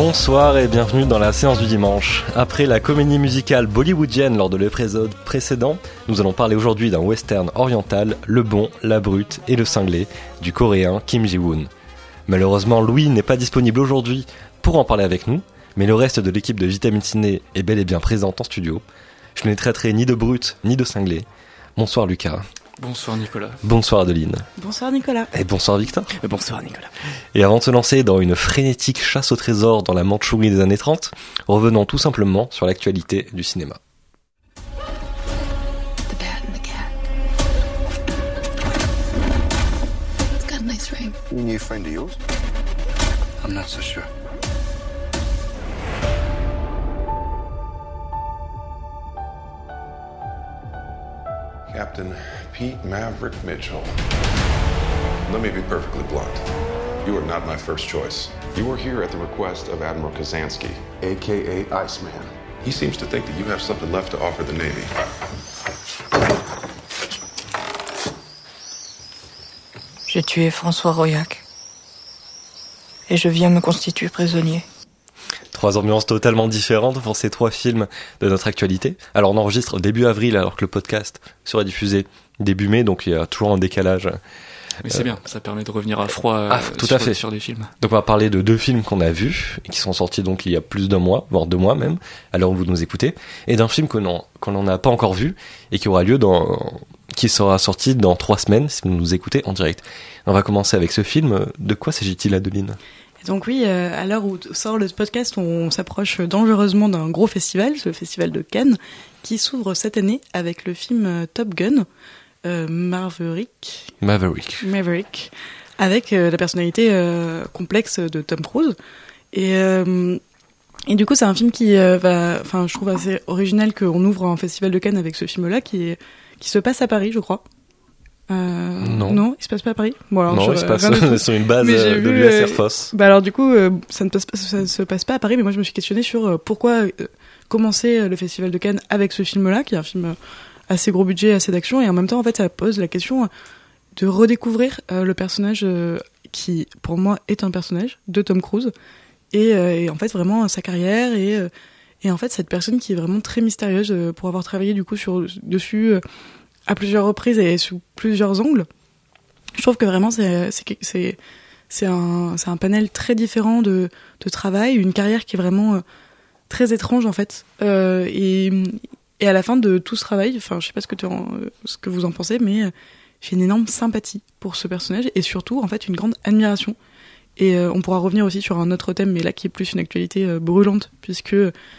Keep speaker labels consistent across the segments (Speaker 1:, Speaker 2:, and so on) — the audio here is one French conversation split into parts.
Speaker 1: Bonsoir et bienvenue dans la séance du dimanche. Après la comédie musicale bollywoodienne lors de l'épisode précédent, nous allons parler aujourd'hui d'un western oriental, Le Bon, la Brute et le Cinglé, du coréen Kim Ji-woon. Malheureusement, Louis n'est pas disponible aujourd'hui pour en parler avec nous, mais le reste de l'équipe de Vitamine Ciné est bel et bien présente en studio. Je ne traiterai ni de Brute ni de Cinglé. Bonsoir Lucas.
Speaker 2: Bonsoir Nicolas.
Speaker 1: Bonsoir Adeline.
Speaker 3: Bonsoir Nicolas.
Speaker 1: Et bonsoir Victor.
Speaker 2: Bonsoir Nicolas.
Speaker 1: Et avant de se lancer dans une frénétique chasse au trésor dans la Mandchourie des années 30, revenons tout simplement sur l'actualité du cinéma.
Speaker 4: The bat and the cat. It's got a nice ring.
Speaker 5: A new friend of yours?
Speaker 6: I'm not so sure.
Speaker 7: Captain Pete Maverick Mitchell. Let me be perfectly blunt. You are not my first choice. You are here at the request of Admiral Kazansky, aka Iceman. He seems to think that you have something left to offer the Navy.
Speaker 3: J'ai tué François Royac. Et je viens me constituer prisonnier.
Speaker 1: Trois ambiances totalement différentes pour ces trois films de notre actualité. Alors on enregistre début avril alors que le podcast sera diffusé début mai, donc il y a toujours un décalage.
Speaker 2: Mais c'est bien, ça permet de revenir à froid sur des films.
Speaker 1: Donc on va parler de deux films qu'on a vus, et qui sont sortis donc il y a plus d'un mois, voire 2 mois même, à l'heure où vous nous écoutez, et d'un film qu'on n'en a pas encore vu, et qui aura lieu qui sera sorti dans 3 semaines, si vous nous écoutez en direct. On va commencer avec ce film. De quoi s'agit-il, Adeline ?
Speaker 3: Donc oui, à l'heure où sort le podcast, on s'approche dangereusement d'un gros festival, le festival de Cannes, qui s'ouvre cette année avec le film Top Gun, Maverick, avec la personnalité complexe de Tom Cruise. Et du coup, c'est un film qui je trouve assez original qu'on ouvre un festival de Cannes avec ce film-là, qui se passe à Paris, je crois. Non, il se passe pas à Paris. Bon, alors,
Speaker 1: non, il se passe sur une base de l'US Air Force.
Speaker 3: Alors du coup, ça se passe pas à Paris, mais moi je me suis questionnée sur pourquoi commencer le festival de Cannes avec ce film-là, qui est un film assez gros budget, assez d'action, et en même temps, en fait, ça pose la question de redécouvrir le personnage qui, pour moi, est un personnage de Tom Cruise, et en fait, vraiment sa carrière, et en fait, cette personne qui est vraiment très mystérieuse pour avoir travaillé du coup dessus à plusieurs reprises et sous plusieurs angles. Je trouve que vraiment c'est un panel très différent de travail, une carrière qui est vraiment très étrange en fait. Et à la fin de tout ce travail, enfin je sais pas ce que vous en pensez, mais j'ai une énorme sympathie pour ce personnage et surtout en fait une grande admiration. Et on pourra revenir aussi sur un autre thème, mais là qui est plus une actualité brûlante, puisque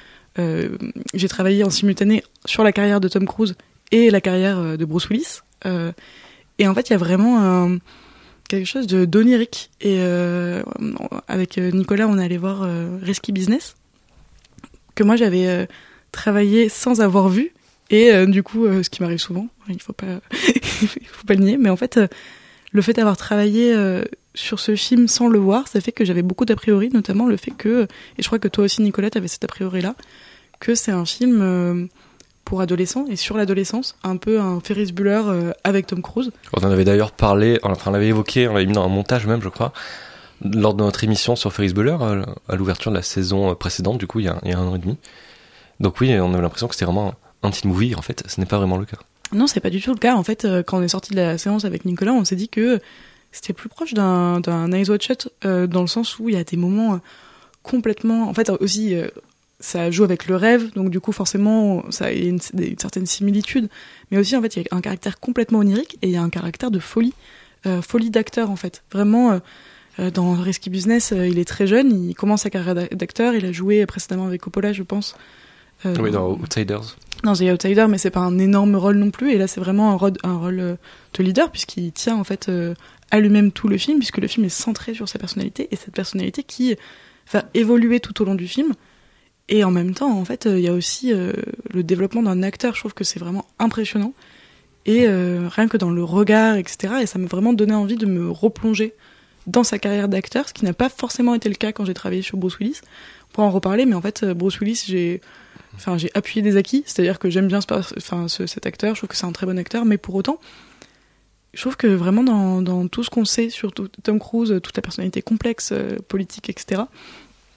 Speaker 3: j'ai travaillé en simultané sur la carrière de Tom Cruise et la carrière de Bruce Willis. Et en fait, il y a vraiment quelque chose d'onirique. Et avec Nicolas, on est allé voir Risky Business, que moi j'avais travaillé sans avoir vu. Et du coup, ce qui m'arrive souvent, il faut pas le nier, mais en fait, le fait d'avoir travaillé sur ce film sans le voir, ça fait que j'avais beaucoup d'a priori, notamment le fait que, et je crois que toi aussi Nicolas, t'avais cet a priori-là, que c'est un film pour adolescents et sur l'adolescence, un peu un Ferris Bueller avec Tom Cruise. On
Speaker 1: en avait d'ailleurs parlé, on l'avait évoqué, on l'avait mis dans un montage même, je crois, lors de notre émission sur Ferris Bueller, à l'ouverture de la saison précédente, du coup, il y a 1 an et demi. Donc oui, on avait l'impression que c'était vraiment un teen movie, en fait, ce n'est pas vraiment le cas.
Speaker 3: Non, c'est pas du tout le cas. En fait, quand on est sorti de la séance avec Nicolas, on s'est dit que c'était plus proche d'un Eyes Wide Shut, dans le sens où il y a des moments complètement... En fait, aussi... ça joue avec le rêve, donc du coup forcément ça y a une certaine similitude, mais aussi en fait il y a un caractère complètement onirique et il y a un caractère de folie d'acteur en fait. Vraiment dans Risky Business, il est très jeune, il commence sa carrière d'acteur, il a joué précédemment avec Coppola je pense.
Speaker 1: Oui, dans Outsiders.
Speaker 3: Non, c'est Outsiders, mais c'est pas un énorme rôle non plus, et là c'est vraiment un rôle de leader puisqu'il tient en fait à lui-même tout le film, puisque le film est centré sur sa personnalité, et cette personnalité qui va évoluer tout au long du film. Et en même temps, en fait, il y a aussi le développement d'un acteur. Je trouve que c'est vraiment impressionnant. Et rien que dans le regard, etc. Et ça m'a vraiment donné envie de me replonger dans sa carrière d'acteur, ce qui n'a pas forcément été le cas quand j'ai travaillé sur Bruce Willis. On pourra en reparler, mais en fait, Bruce Willis, j'ai appuyé des acquis. C'est-à-dire que j'aime bien cet acteur. Je trouve que c'est un très bon acteur. Mais pour autant, je trouve que vraiment dans tout ce qu'on sait sur Tom Cruise, toute la personnalité complexe, politique, etc.,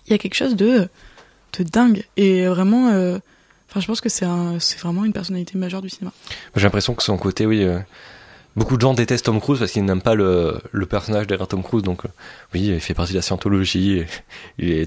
Speaker 3: il y a quelque chose de dingue et vraiment. Je pense que c'est vraiment une personnalité majeure du cinéma.
Speaker 1: J'ai l'impression que son côté, oui. Beaucoup de gens détestent Tom Cruise parce qu'ils n'aiment pas le personnage derrière Tom Cruise. Donc, oui, il fait partie de la scientologie. Et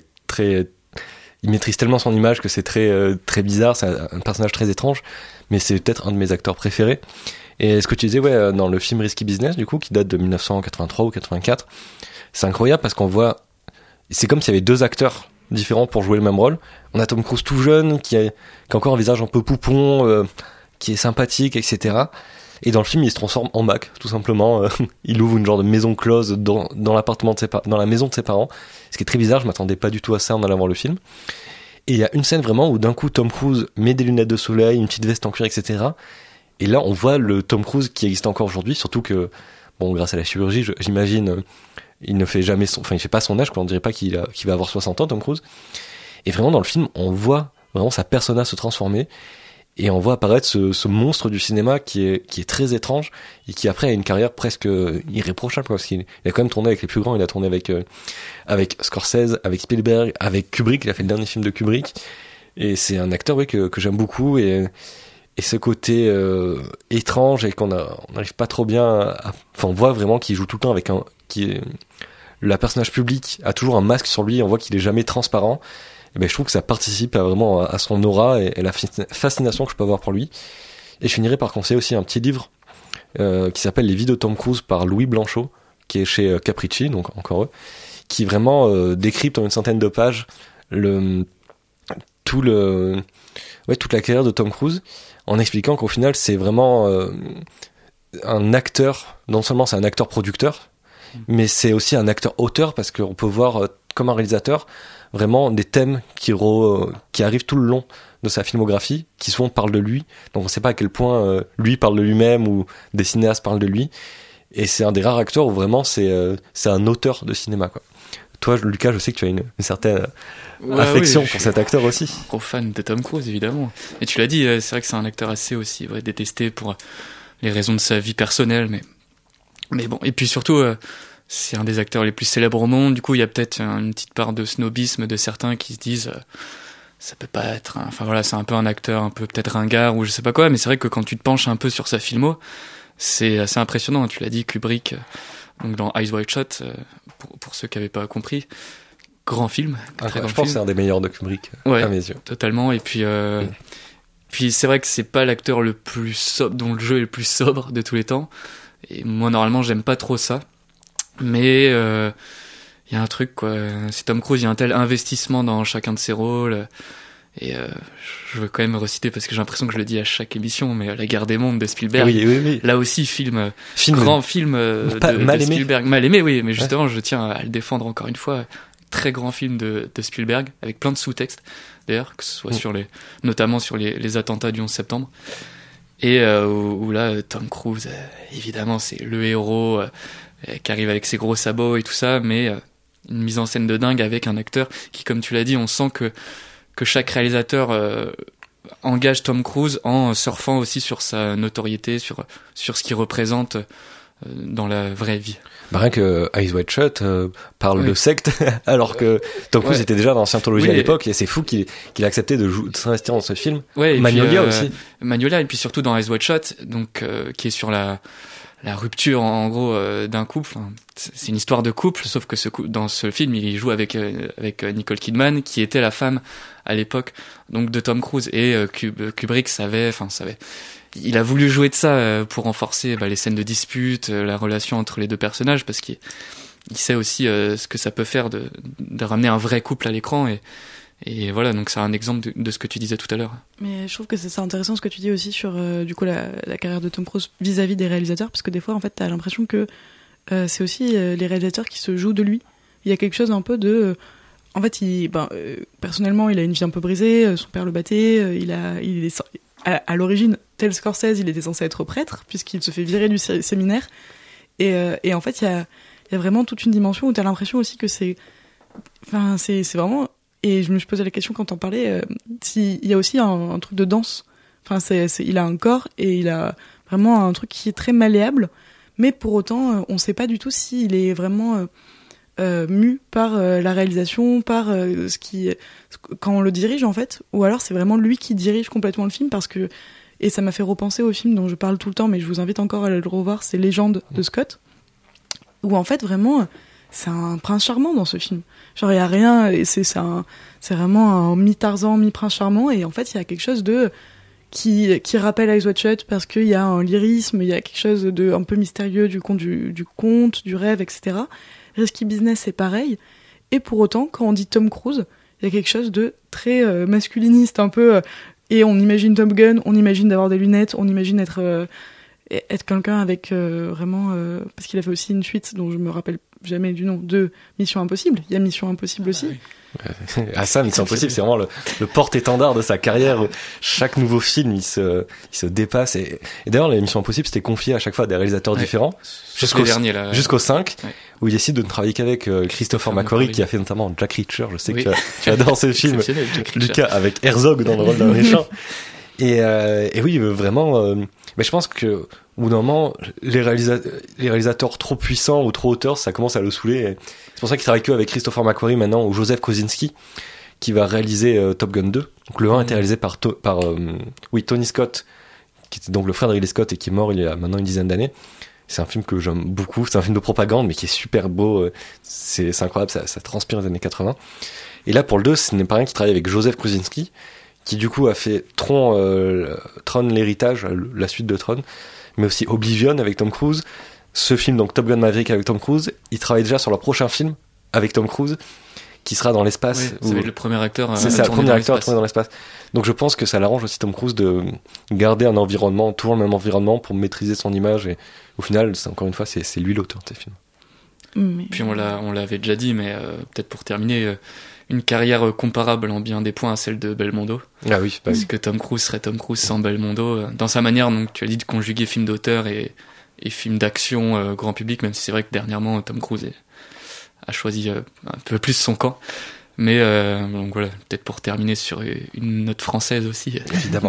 Speaker 1: il maîtrise tellement son image que c'est très bizarre. C'est un personnage très étrange, mais c'est peut-être un de mes acteurs préférés. Et ce que tu disais, dans le film Risky Business, du coup, qui date de 1983 ou 84, c'est incroyable parce qu'on voit, c'est comme s'il y avait deux acteurs différents pour jouer le même rôle. On a Tom Cruise tout jeune, qui a encore un visage un peu poupon, qui est sympathique, etc. Et dans le film, il se transforme en Mac, tout simplement. Il ouvre une genre de maison close dans l'appartement dans la maison de ses parents. Ce qui est très bizarre, je m'attendais pas du tout à ça en allant voir le film. Et il y a une scène vraiment où d'un coup, Tom Cruise met des lunettes de soleil, une petite veste en cuir, etc. Et là, on voit le Tom Cruise qui existe encore aujourd'hui, surtout que, grâce à la chirurgie, j'imagine, il ne fait jamais il fait pas son âge, quoi. On dirait pas qu'il va avoir 60 ans, Tom Cruise. Et vraiment, dans le film, on voit vraiment sa persona se transformer. Et on voit apparaître ce monstre du cinéma qui est très étrange et qui après a une carrière presque irréprochable, parce qu'il a quand même tourné avec les plus grands. Il a tourné avec Scorsese, avec Spielberg, avec Kubrick. Il a fait le dernier film de Kubrick. Et c'est un acteur que j'aime beaucoup et ce côté étrange et qu'on n'arrive pas trop bien on voit vraiment qu'il joue tout le temps la personnage public a toujours un masque sur lui. On voit qu'il est jamais transparent. Et je trouve que ça participe vraiment à son aura et la fascination que je peux avoir pour lui. Et je finirai par conseiller aussi un petit livre qui s'appelle Les vies de Tom Cruise par Louis Blanchot, qui est chez Capricci, donc encore eux, qui vraiment décrypte en une centaine de pages toute la carrière de Tom Cruise, en expliquant qu'au final c'est vraiment un acteur, non seulement c'est un acteur producteur, mais c'est aussi un acteur auteur, parce qu'on peut voir comme un réalisateur vraiment des thèmes qui arrivent tout le long de sa filmographie, qui souvent parlent de lui. Donc on ne sait pas à quel point lui parle de lui-même ou des cinéastes parlent de lui. Et c'est un des rares acteurs où vraiment c'est un auteur de cinéma, quoi. Toi, Lucas, je sais que tu as une certaine affection pour cet acteur aussi.
Speaker 2: Gros fan de Tom Cruise, évidemment. Et tu l'as dit, c'est vrai que c'est un acteur assez aussi détesté pour les raisons de sa vie personnelle, mais bon. Et puis surtout, c'est un des acteurs les plus célèbres au monde. Du coup, il y a peut-être une petite part de snobisme de certains qui se disent ça peut pas être c'est un peu un acteur un peu peut-être ringard ou je sais pas quoi, mais c'est vrai que quand tu te penches un peu sur sa filmo, c'est assez impressionnant. Tu l'as dit, Kubrick, donc dans Eyes Wide Shut, pour ceux qui n'avaient pas compris, grand film, très grand film.
Speaker 1: Je pense que c'est un des meilleurs de Kubrick, à mes yeux.
Speaker 2: Totalement. Et puis puis c'est vrai que c'est pas l'acteur le plus sobre, dont le jeu est le plus sobre de tous les temps. Et moi, normalement, j'aime pas trop ça. Mais y a un truc, quoi. C'est Tom Cruise, il y a un tel investissement dans chacun de ses rôles. Et je veux quand même reciter, parce que j'ai l'impression que je le dis à chaque émission, mais La Guerre des Mondes de Spielberg.
Speaker 1: Oui.
Speaker 2: Là aussi, grand film de Spielberg. Mal aimé, oui, mais justement, je tiens à le défendre encore une fois. Très grand film de Spielberg, avec plein de sous-textes, d'ailleurs, que ce soit notamment sur les attentats du 11 septembre. Et où là, Tom Cruise, évidemment, c'est le héros qui arrive avec ses gros sabots et tout ça, mais une mise en scène de dingue avec un acteur qui, comme tu l'as dit, on sent que chaque réalisateur engage Tom Cruise en surfant aussi sur sa notoriété, sur ce qu'il représente dans la vraie vie.
Speaker 1: Rien que Eyes Wide Shut parle de secte, alors que Tom Cruise était déjà dans la scientologie à l'époque, et c'est fou qu'il a accepté de s'investir dans ce film.
Speaker 2: Magnolia aussi. Magnolia, et puis surtout dans Eyes Wide Shut, donc qui est sur la rupture en gros d'un couple. C'est une histoire de couple, sauf que dans ce film, il joue avec Nicole Kidman, qui était la femme à l'époque donc de Tom Cruise, et Kubrick savait. Il a voulu jouer de ça pour renforcer les scènes de dispute, la relation entre les deux personnages, parce qu'il sait aussi ce que ça peut faire de ramener un vrai couple à l'écran, et voilà, donc c'est un exemple de ce que tu disais tout à l'heure.
Speaker 3: Mais je trouve que c'est intéressant ce que tu dis aussi sur du coup la carrière de Tom Cruise vis-à-vis des réalisateurs, parce que des fois en fait t'as l'impression que c'est aussi les réalisateurs qui se jouent de lui. Il y a quelque chose un peu de en fait personnellement il a une vie un peu brisée, son père le battait, à l'origine, tel Scorsese, il était censé être prêtre, puisqu'il se fait virer du séminaire. Et en fait, il y a vraiment toute une dimension où tu as l'impression aussi que c'est vraiment... Et je me suis posé la question quand t'en parlais, il y a aussi un truc de danse. Il a un corps et il a vraiment un truc qui est très malléable, mais pour autant, on sait pas du tout s'il est vraiment mu par la réalisation, par quand on le dirige en fait, ou alors c'est vraiment lui qui dirige complètement le film et ça m'a fait repenser au film dont je parle tout le temps, mais je vous invite encore à le revoir, c'est Légende de Scott, où en fait vraiment c'est un prince charmant dans ce film. Genre il y a rien, et c'est vraiment un mi-Tarzan, mi-prince charmant, et en fait il y a quelque chose qui rappelle Eyes Wide Shut parce qu'il y a un lyrisme, il y a quelque chose de un peu mystérieux du conte, du rêve, etc. Risky Business, c'est pareil. Et pour autant, quand on dit Tom Cruise, il y a quelque chose de très masculiniste, un peu. Et on imagine Top Gun, on imagine d'avoir des lunettes, on imagine être quelqu'un avec vraiment... parce qu'il a fait aussi une suite dont je me rappelle jamais du nom, de Mission Impossible. Il y a Mission Impossible aussi.
Speaker 1: Oui. Ça, Mission Impossible, c'est vraiment le porte-étendard de sa carrière. Chaque nouveau film, il se dépasse. Et d'ailleurs, les Missions Impossibles, c'était confié à chaque fois à des réalisateurs différents. Jusqu'au 5, où il décide de ne travailler qu'avec Christopher McQuarrie, qui a fait notamment Jack Reacher. Je sais que tu adores ce film, Lucas, avec Herzog dans le rôle d'un méchant. Et oui, vraiment, mais je pense que au bout d'un moment, les réalisateurs trop puissants ou trop auteurs, ça commence à le saouler. Et c'est pour ça qu'il travaille que avec Christopher McQuarrie maintenant, ou Joseph Kosinski, qui va réaliser Top Gun 2. Donc le 1 a été réalisé par Tony Scott, qui était donc le frère de Ridley Scott et qui est mort il y a maintenant une dizaine d'années. C'est un film que j'aime beaucoup. C'est un film de propagande, mais qui est super beau. C'est incroyable, ça transpire les années 80. Et là, pour le 2, ce n'est pas rien qui travaille avec Joseph Kosinski, qui du coup a fait Tron l'héritage, la suite de Tron, mais aussi Oblivion avec Tom Cruise, ce film donc Top Gun Maverick avec Tom Cruise. Il travaille déjà sur leur prochain film avec Tom Cruise, qui sera dans l'espace.
Speaker 2: Oui, ça va être le premier acteur
Speaker 1: c'est ça, le premier acteur à tourner dans l'espace. Donc je pense que ça l'arrange aussi Tom Cruise de garder un environnement, toujours le même environnement, pour maîtriser son image, et au final, encore une fois, c'est lui l'auteur de ces films.
Speaker 2: Puis on l'avait déjà dit, mais peut-être pour terminer, une carrière comparable en bien des points à celle de Belmondo.
Speaker 1: Ah oui,
Speaker 2: parce que Tom Cruise serait Tom Cruise sans Belmondo, dans sa manière, donc tu as dit, de conjuguer film d'auteur et film d'action grand public, même si c'est vrai que dernièrement Tom Cruise a choisi un peu plus son camp. Mais donc voilà, peut-être pour terminer sur une note française aussi.
Speaker 1: Évidemment.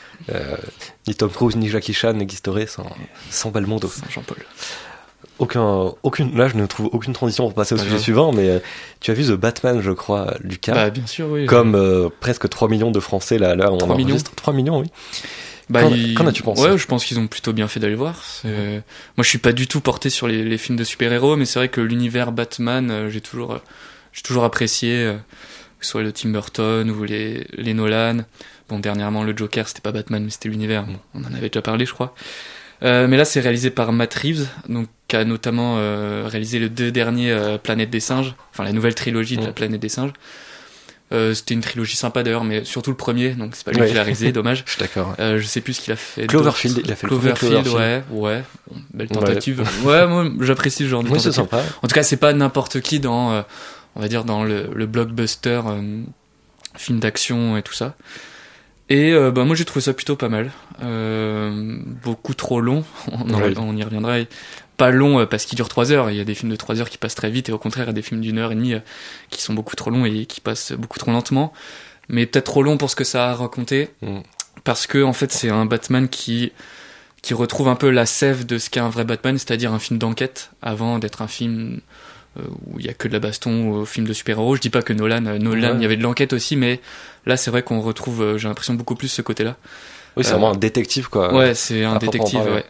Speaker 1: Ni Tom Cruise ni Jackie Chan n'existeraient sans Belmondo.
Speaker 2: Sans Jean-Paul.
Speaker 1: Là, je ne trouve aucune transition pour passer au sujet suivant, mais tu as vu The Batman, je crois, Lucas.
Speaker 2: Bah, bien sûr, oui.
Speaker 1: Comme presque 3 millions de Français, là, on
Speaker 2: 3 millions.
Speaker 1: 3 millions, oui.
Speaker 2: Qu'en
Speaker 1: as-tu pensé ?
Speaker 2: Ouais, je pense qu'ils ont plutôt bien fait d'aller voir. Moi, je suis pas du tout porté sur les films de super-héros, mais c'est vrai que l'univers Batman, j'ai toujours apprécié, que ce soit le Tim Burton ou les Nolan. Bon, dernièrement, le Joker, c'était pas Batman, mais c'était l'univers. Bon, on en avait déjà parlé, je crois. Mais là, c'est réalisé par Matt Reeves, donc qui a notamment réalisé les 2 derniers Planète des Singes, enfin la nouvelle trilogie de la Planète des Singes. C'était une trilogie sympa d'ailleurs, mais surtout le premier, donc c'est pas lui qui l'a réalisé, dommage.
Speaker 1: Je suis d'accord.
Speaker 2: Je sais plus ce qu'il a fait.
Speaker 1: Cloverfield, il a fait
Speaker 2: Cloverfield, ouais. Bon, belle tentative. Ouais, moi j'apprécie ce genre de tentative.
Speaker 1: C'est sympa.
Speaker 2: En tout cas, c'est pas n'importe qui dans, on va dire, dans le blockbuster film d'action et tout ça. Et moi j'ai trouvé ça plutôt pas mal. Beaucoup trop long, on y reviendra. Pas long parce qu'il dure 3 heures. Il y a des films de 3 heures qui passent très vite, et au contraire il y a des films d'1 heure et demie qui sont beaucoup trop longs et qui passent beaucoup trop lentement. Mais peut-être trop long pour ce que ça a raconté, parce que en fait c'est un Batman qui retrouve un peu la sève de ce qu'est un vrai Batman, c'est-à-dire un film d'enquête avant d'être un film où il y a que de la baston, ou film de super-héros. Je dis pas que Nolan il y avait de l'enquête aussi, mais là c'est vrai qu'on retrouve, j'ai l'impression, beaucoup plus ce côté-là.
Speaker 1: Oui, c'est vraiment un détective, quoi.
Speaker 2: Ouais, c'est un détective, ouais.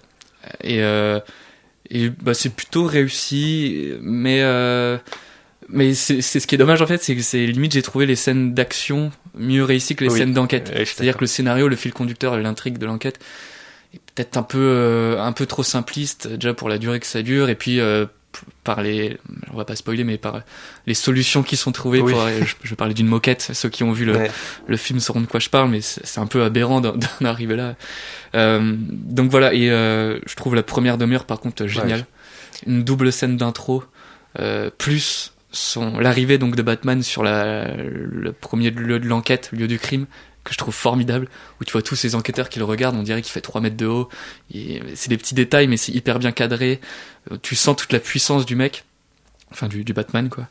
Speaker 2: Et c'est plutôt réussi, mais c'est ce qui est dommage en fait, c'est que limite j'ai trouvé les scènes d'action mieux réussies que les scènes d'enquête. C'est-à-dire que le scénario, le fil conducteur et l'intrigue de l'enquête est peut-être un peu trop simpliste, déjà pour la durée que ça dure, et puis par on va pas spoiler, mais par les solutions qui sont trouvées. Je parlais d'une moquette, ceux qui ont vu le film sauront de quoi je parle, mais c'est un peu aberrant d'en arriver là. Donc voilà, et je trouve la première demi-heure par contre géniale. Une double scène d'intro, plus l'arrivée donc de Batman sur le premier lieu de l'enquête, lieu du crime, que je trouve formidable, où tu vois tous ces enquêteurs qui le regardent, on dirait qu'il fait 3 mètres de haut, et c'est des petits détails, mais c'est hyper bien cadré, tu sens toute la puissance du mec, enfin du Batman, quoi.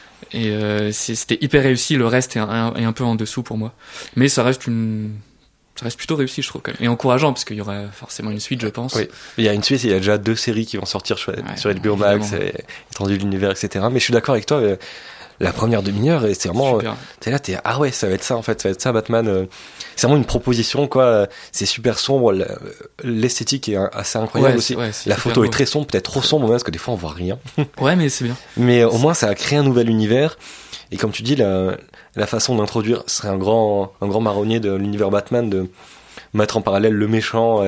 Speaker 2: Et c'était hyper réussi, le reste est un peu en dessous pour moi. Mais ça reste ça reste plutôt réussi, je trouve, quand même. Et encourageant, parce qu'il y aura forcément une suite, je pense.
Speaker 1: Oui, il y a une suite, il y a déjà 2 séries qui vont sortir sur HBO Max, étendu l'univers, etc. Mais je suis d'accord avec toi, la première demi-heure, et c'est vraiment, t'es là, ah ouais, ça va être ça, en fait, ça va être ça, Batman. C'est vraiment une proposition, quoi. C'est super sombre, l'esthétique est assez incroyable aussi. La photo est très sombre, peut-être trop sombre, parce que des fois on voit rien.
Speaker 2: Ouais, mais c'est bien.
Speaker 1: Mais au moins, ça a créé un nouvel univers. Et comme tu dis, la façon d'introduire serait un grand marronnier de l'univers Batman, de mettre en parallèle le méchant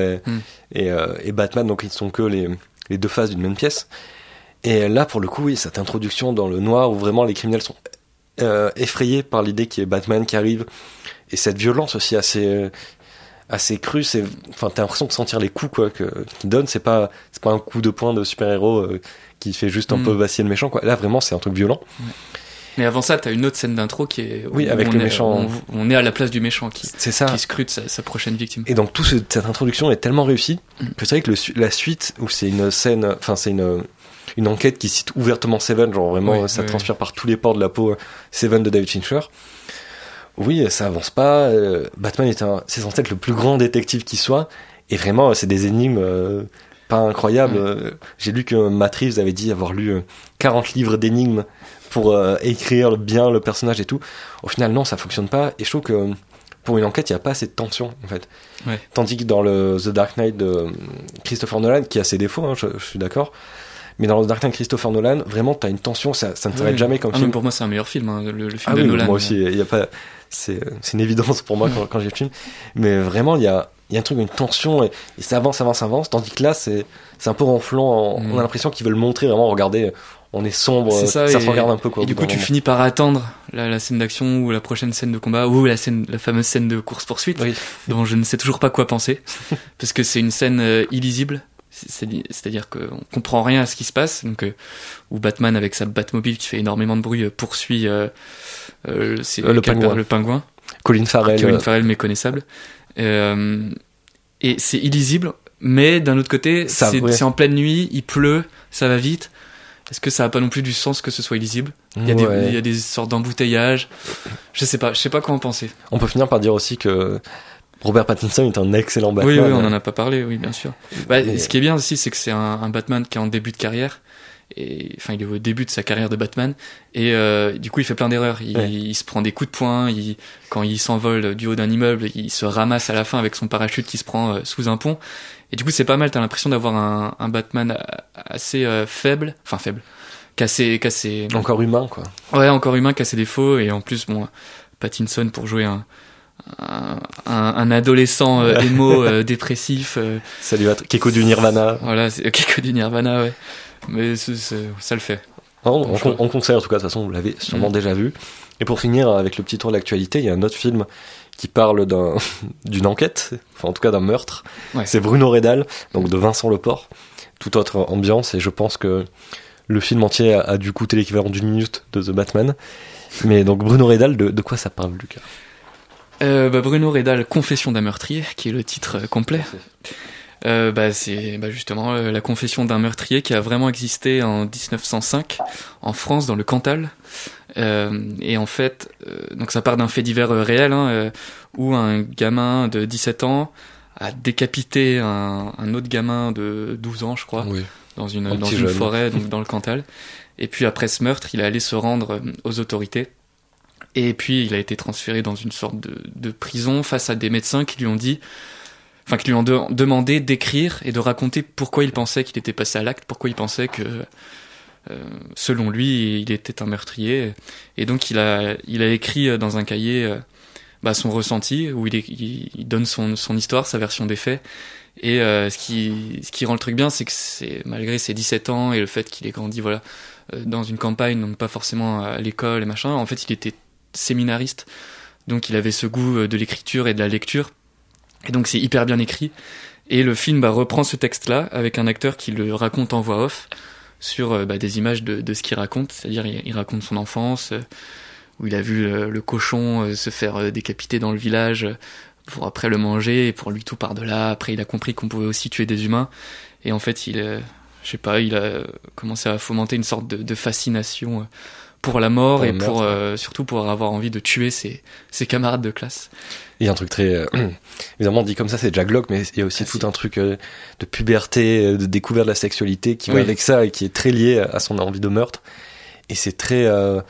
Speaker 1: et Batman, donc ils sont que les 2 faces d'une même pièce. Et là, pour le coup, oui, cette introduction dans le noir où vraiment les criminels sont effrayés par l'idée qu'il y ait Batman qui arrive, et cette violence aussi assez crue, t'as l'impression de sentir les coups quoi qu'il donne, c'est pas un coup de poing de super-héros qui fait juste un peu vaciller le méchant, quoi. Là, vraiment, c'est un truc violent. Ouais.
Speaker 2: Mais avant ça, t'as une autre scène d'intro qui est
Speaker 1: avec le méchant.
Speaker 2: On est à la place du méchant qui scrute sa prochaine victime.
Speaker 1: Et donc cette introduction est tellement réussie que c'est vrai que la suite où c'est une scène, enfin c'est une enquête qui cite ouvertement Seven, genre vraiment ça transpire par tous les pores de la peau, Seven de David Fincher. Oui, ça avance pas. Batman c'est censé être le plus grand détective qui soit, et vraiment c'est des énigmes pas incroyables. J'ai lu que Matt Reeves avait dit avoir lu 40 livres d'énigmes pour écrire bien le personnage et tout. Au final, non, ça fonctionne pas. Et je trouve que pour une enquête, il n'y a pas assez de tension, en fait. Ouais. Tandis que dans le The Dark Knight de Christopher Nolan, qui a ses défauts, hein, je suis d'accord, mais dans le Dark Knight Christopher Nolan, vraiment, t'as une tension, ça ne s'arrête jamais comme film.
Speaker 2: Mais pour moi, c'est un meilleur film, hein, le film de Nolan.
Speaker 1: Moi aussi, il y a pas... c'est une évidence pour moi quand j'ai le film. Mais vraiment, il y a un truc, une tension, et ça avance, tandis que là, c'est un peu ronflant. On a l'impression qu'ils veulent montrer, vraiment, regardez... On est sombre, ça se regarde un peu quoi.
Speaker 2: Et du coup, tu finis par attendre la scène d'action ou la prochaine scène de combat ou la fameuse scène de course-poursuite, dont je ne sais toujours pas quoi penser, parce que c'est une scène illisible. C'est-à-dire qu'on comprend rien à ce qui se passe. Donc, où Batman avec sa Batmobile qui fait énormément de bruit poursuit le pingouin.
Speaker 1: Colin Farrell
Speaker 2: méconnaissable. Et c'est illisible, mais d'un autre côté, c'est en pleine nuit, il pleut, ça va vite. Est-ce que ça a pas non plus du sens que ce soit illisible ? Il y a des sortes d'embouteillages. Je sais pas quoi en penser.
Speaker 1: On peut finir par dire aussi que Robert Pattinson est un excellent Batman.
Speaker 2: Oui, on en a pas parlé, oui, bien sûr. Ce qui est bien aussi, c'est que c'est un Batman qui est en début de carrière. Et enfin, il est au début de sa carrière de Batman. Et du coup, il fait plein d'erreurs. Il se prend des coups de poing. Quand il s'envole du haut d'un immeuble, il se ramasse à la fin avec son parachute qui se prend sous un pont. Et du coup, c'est pas mal. T'as l'impression d'avoir un Batman assez faible, cassé.
Speaker 1: Encore humain, quoi.
Speaker 2: Ouais, encore humain, qui a ses défauts. Et en plus, Pattinson pour jouer un adolescent émo dépressif.
Speaker 1: Salut, Keiko du Nirvana.
Speaker 2: Voilà, c'est Keiko du Nirvana, ouais. Mais ça le fait.
Speaker 1: On conseille en tout cas, de toute façon, vous l'avez sûrement déjà vu. Et pour finir avec le petit tour de l'actualité, il y a un autre film qui parle d'une enquête, enfin en tout cas d'un meurtre. Ouais. C'est Bruno Redal, donc de Vincent Leport. Toute autre ambiance, et je pense que le film entier a dû coûter l'équivalent d'1 minute de The Batman. Mais donc Bruno Redal, de quoi ça parle, Lucas ?
Speaker 2: Bruno Redal, Confession d'un meurtrier, qui est le titre complet. C'est justement la confession d'un meurtrier qui a vraiment existé en 1905 en France, dans le Cantal. Et en fait, donc ça part d'un fait divers réel, où un gamin de 17 ans a décapité un autre gamin de 12 ans, je crois, dans une forêt, donc dans le Cantal. Et puis après ce meurtre, il est allé se rendre aux autorités. Et puis il a été transféré dans une sorte de prison face à des médecins qui lui ont demandé d'écrire et de raconter pourquoi il pensait qu'il était passé à l'acte, pourquoi il pensait que, selon lui, il était un meurtrier. Et donc il a écrit dans un cahier son ressenti, où il donne son histoire, sa version des faits. Et ce qui rend le truc bien, c'est que malgré ses 17 ans et le fait qu'il ait grandi dans une campagne, donc pas forcément à l'école et machin, en fait il était séminariste, donc il avait ce goût de l'écriture et de la lecture. Et donc c'est hyper bien écrit, et le film reprend ce texte-là avec un acteur qui le raconte en voix off sur des images de ce qu'il raconte, c'est-à-dire il raconte son enfance, où il a vu le cochon se faire décapiter dans le village pour après le manger, et pour lui tout par-delà. Après il a compris qu'on pouvait aussi tuer des humains, et en fait il a commencé à fomenter une sorte de fascination pour la mort et pour surtout pour avoir envie de tuer ses camarades de classe.
Speaker 1: Il y a un truc très évidemment dit comme ça, c'est Jack Glock, mais il y a aussi tout un truc de puberté, de découverte de la sexualité qui va avec ça et qui est très lié à son envie de meurtre. Et c'est très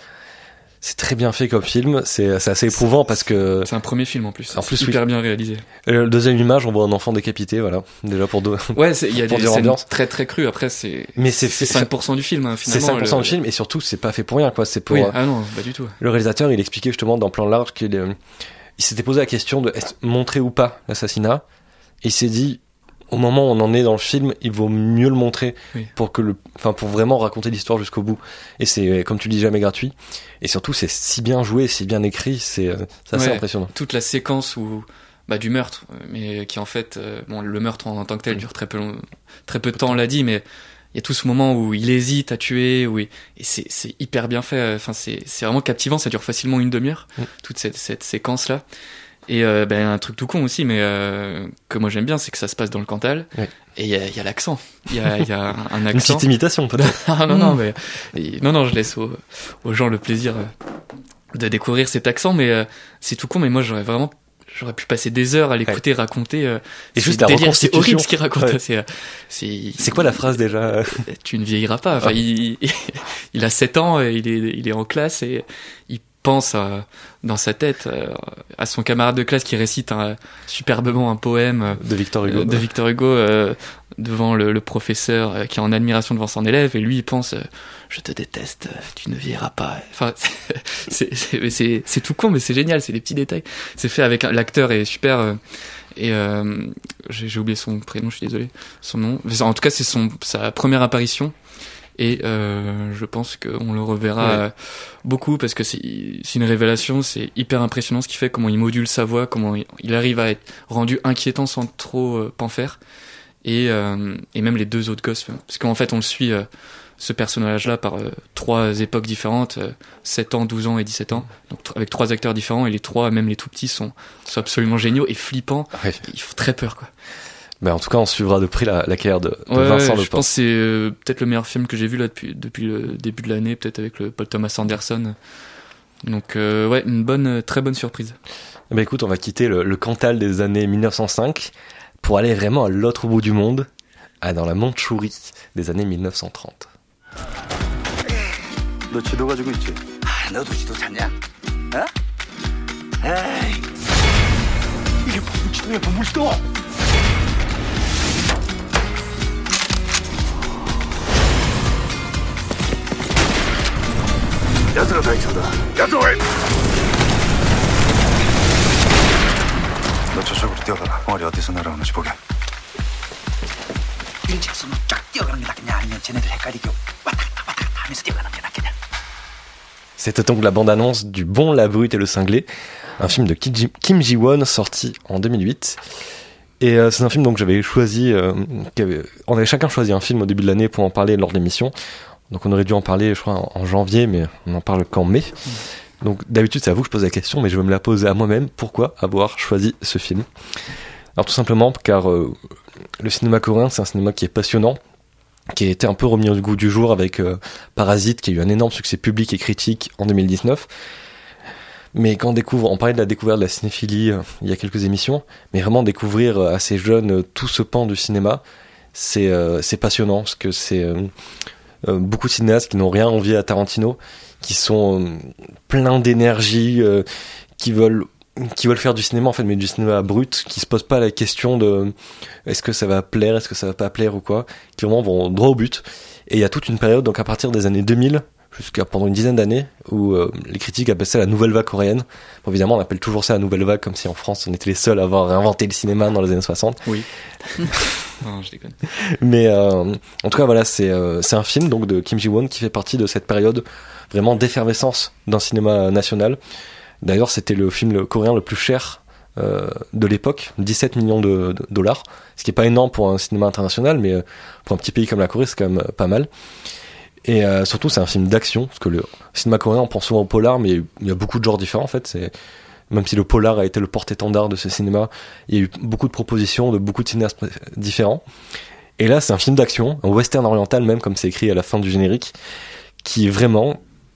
Speaker 1: bien fait comme film, c'est assez éprouvant parce que
Speaker 2: c'est un premier film en plus hyper bien réalisé.
Speaker 1: Le deuxième image, on voit un enfant décapité, voilà, déjà pour deux.
Speaker 2: Ouais, il y a des scènes très très crues. Après c'est 5% du film, hein, finalement.
Speaker 1: C'est 5% du film, et surtout c'est pas fait pour rien, quoi. C'est pour.
Speaker 2: Oui, ah non, pas du tout.
Speaker 1: Le réalisateur, il expliquait justement dans Plan Large qu'il s'était posé la question de montrer ou pas l'assassinat, et il s'est dit, au moment où on en est dans le film, il vaut mieux le montrer pour vraiment raconter l'histoire jusqu'au bout. Et c'est, comme tu dis, jamais gratuit. Et surtout, c'est si bien joué, si bien écrit, c'est assez impressionnant.
Speaker 2: Toute la séquence du meurtre, mais qui en fait, le meurtre en tant que tel dure très peu de temps, on l'a dit, mais il y a tout ce moment où il hésite à tuer, et c'est hyper bien fait. Enfin, c'est vraiment captivant. Ça dure facilement une demi-heure, toute cette séquence-là. Et un truc tout con aussi, mais que moi j'aime bien, c'est que ça se passe dans le Cantal, et il y a l'accent. Il y a un accent.
Speaker 1: Une petite imitation peut-être.
Speaker 2: non, je laisse aux gens le plaisir de découvrir cet accent, mais c'est tout con. Mais moi j'aurais pu passer des heures à l'écouter raconter.
Speaker 1: Et juste la reconstitution.
Speaker 2: C'est horrible ce qu'il raconte.
Speaker 1: Ouais. C'est quoi la phrase déjà?
Speaker 2: Tu ne vieilliras pas. Enfin, il a 7 ans, et il est en classe, et il pense dans sa tête à son camarade de classe qui récite superbement un poème
Speaker 1: de Victor
Speaker 2: Hugo devant le professeur qui est en admiration devant son élève, et lui il pense je te déteste, tu ne vieilliras pas. Enfin, c'est tout con, mais c'est génial, c'est des petits détails. C'est fait avec l'acteur est super et j'ai oublié son prénom, je suis désolé, son nom. En tout cas, c'est sa première apparition. Et je pense qu'on le reverra beaucoup, parce que c'est une révélation, c'est hyper impressionnant ce qu'il fait, comment il module sa voix, comment il arrive à être rendu inquiétant sans trop en faire, et même les deux autres gosses, parce qu'en fait on le suit, ce personnage-là, par 3 époques différentes, 7 ans, 12 ans et 17 ans, donc avec 3 acteurs différents, et les 3, même les tout petits, sont absolument géniaux et flippants, ils font très peur, quoi.
Speaker 1: En tout cas, on suivra de près la carrière de Vincent Lepore.
Speaker 2: Je pense que c'est peut-être le meilleur film que j'ai vu là depuis le début de l'année, peut-être avec le Paul Thomas Anderson. Donc une très bonne surprise.
Speaker 1: Écoute, on va quitter le Cantal des années 1905 pour aller vraiment à l'autre bout du monde, dans la Mandchourie des années 1930.
Speaker 6: 너 지도 가지고 있지? 너도 지도 찾냐? 어? 에이, 이게 무슨 지도야, 무슨 지도? 야수가 다이쳐다. 야수가! 너 저쪽으로 뛰어가라. 덩어리 어디서 날아오는지 보게. 일직선으로 쫙 뛰어가는 게 낫겠냐, 아니면 쟤네들 헷갈리게 왔다 갔다 하면서 뛰어가는 게 낫겠냐.
Speaker 1: C'était donc la bande-annonce du Bon, la Brute et le Cinglé, un film de Kim Ji-won sorti en 2008. Et c'est un film donc j'avais choisi, on avait chacun choisi un film au début de l'année pour en parler lors de l'émission. Donc on aurait dû en parler, je crois, en janvier, mais on en parle qu'en mai. Donc d'habitude c'est à vous que je pose la question, mais je vais me la poser à moi-même. Pourquoi avoir choisi ce film? Alors tout simplement car le cinéma coréen, c'est un cinéma qui est passionnant, qui a été un peu remis au goût du jour avec Parasite, qui a eu un énorme succès public et critique en 2019. Mais quand on parlait de la découverte de la cinéphilie il y a quelques émissions, mais vraiment découvrir à ces jeunes tout ce pan du cinéma, c'est passionnant, parce que c'est beaucoup de cinéastes qui n'ont rien envié à Tarantino, qui sont pleins d'énergie, qui veulent faire du cinéma en fait, mais du cinéma brut, qui se posent pas la question de est-ce que ça va plaire, est-ce que ça va pas plaire ou quoi, qui vraiment vont droit au but. Et il y a toute une période, donc à partir des années 2000 jusqu'à pendant une dizaine d'années, où les critiques appellent ça la nouvelle vague coréenne. Bon, évidemment, on appelle toujours ça la nouvelle vague, comme si en France on était les seuls à avoir réinventé le cinéma dans les années 60.
Speaker 2: Oui. Non, je déconne.
Speaker 1: Mais en tout cas, voilà, c'est un film donc de Kim Ji-won qui fait partie de cette période vraiment d'effervescence d'un cinéma national. D'ailleurs, c'était le film coréen le plus cher de l'époque, 17 millions de dollars, ce qui est pas énorme pour un cinéma international, mais pour un petit pays comme la Corée, c'est quand même pas mal. Et surtout, c'est un film d'action, parce que le cinéma coréen, on pense souvent au polar, mais il y a beaucoup de genres différents en fait. Même si le polar a été le porte-étendard de ce cinéma, il y a eu beaucoup de propositions de beaucoup de cinéastes différents. Et là, c'est un film d'action, un western oriental même, comme c'est écrit à la fin du générique, qui vraiment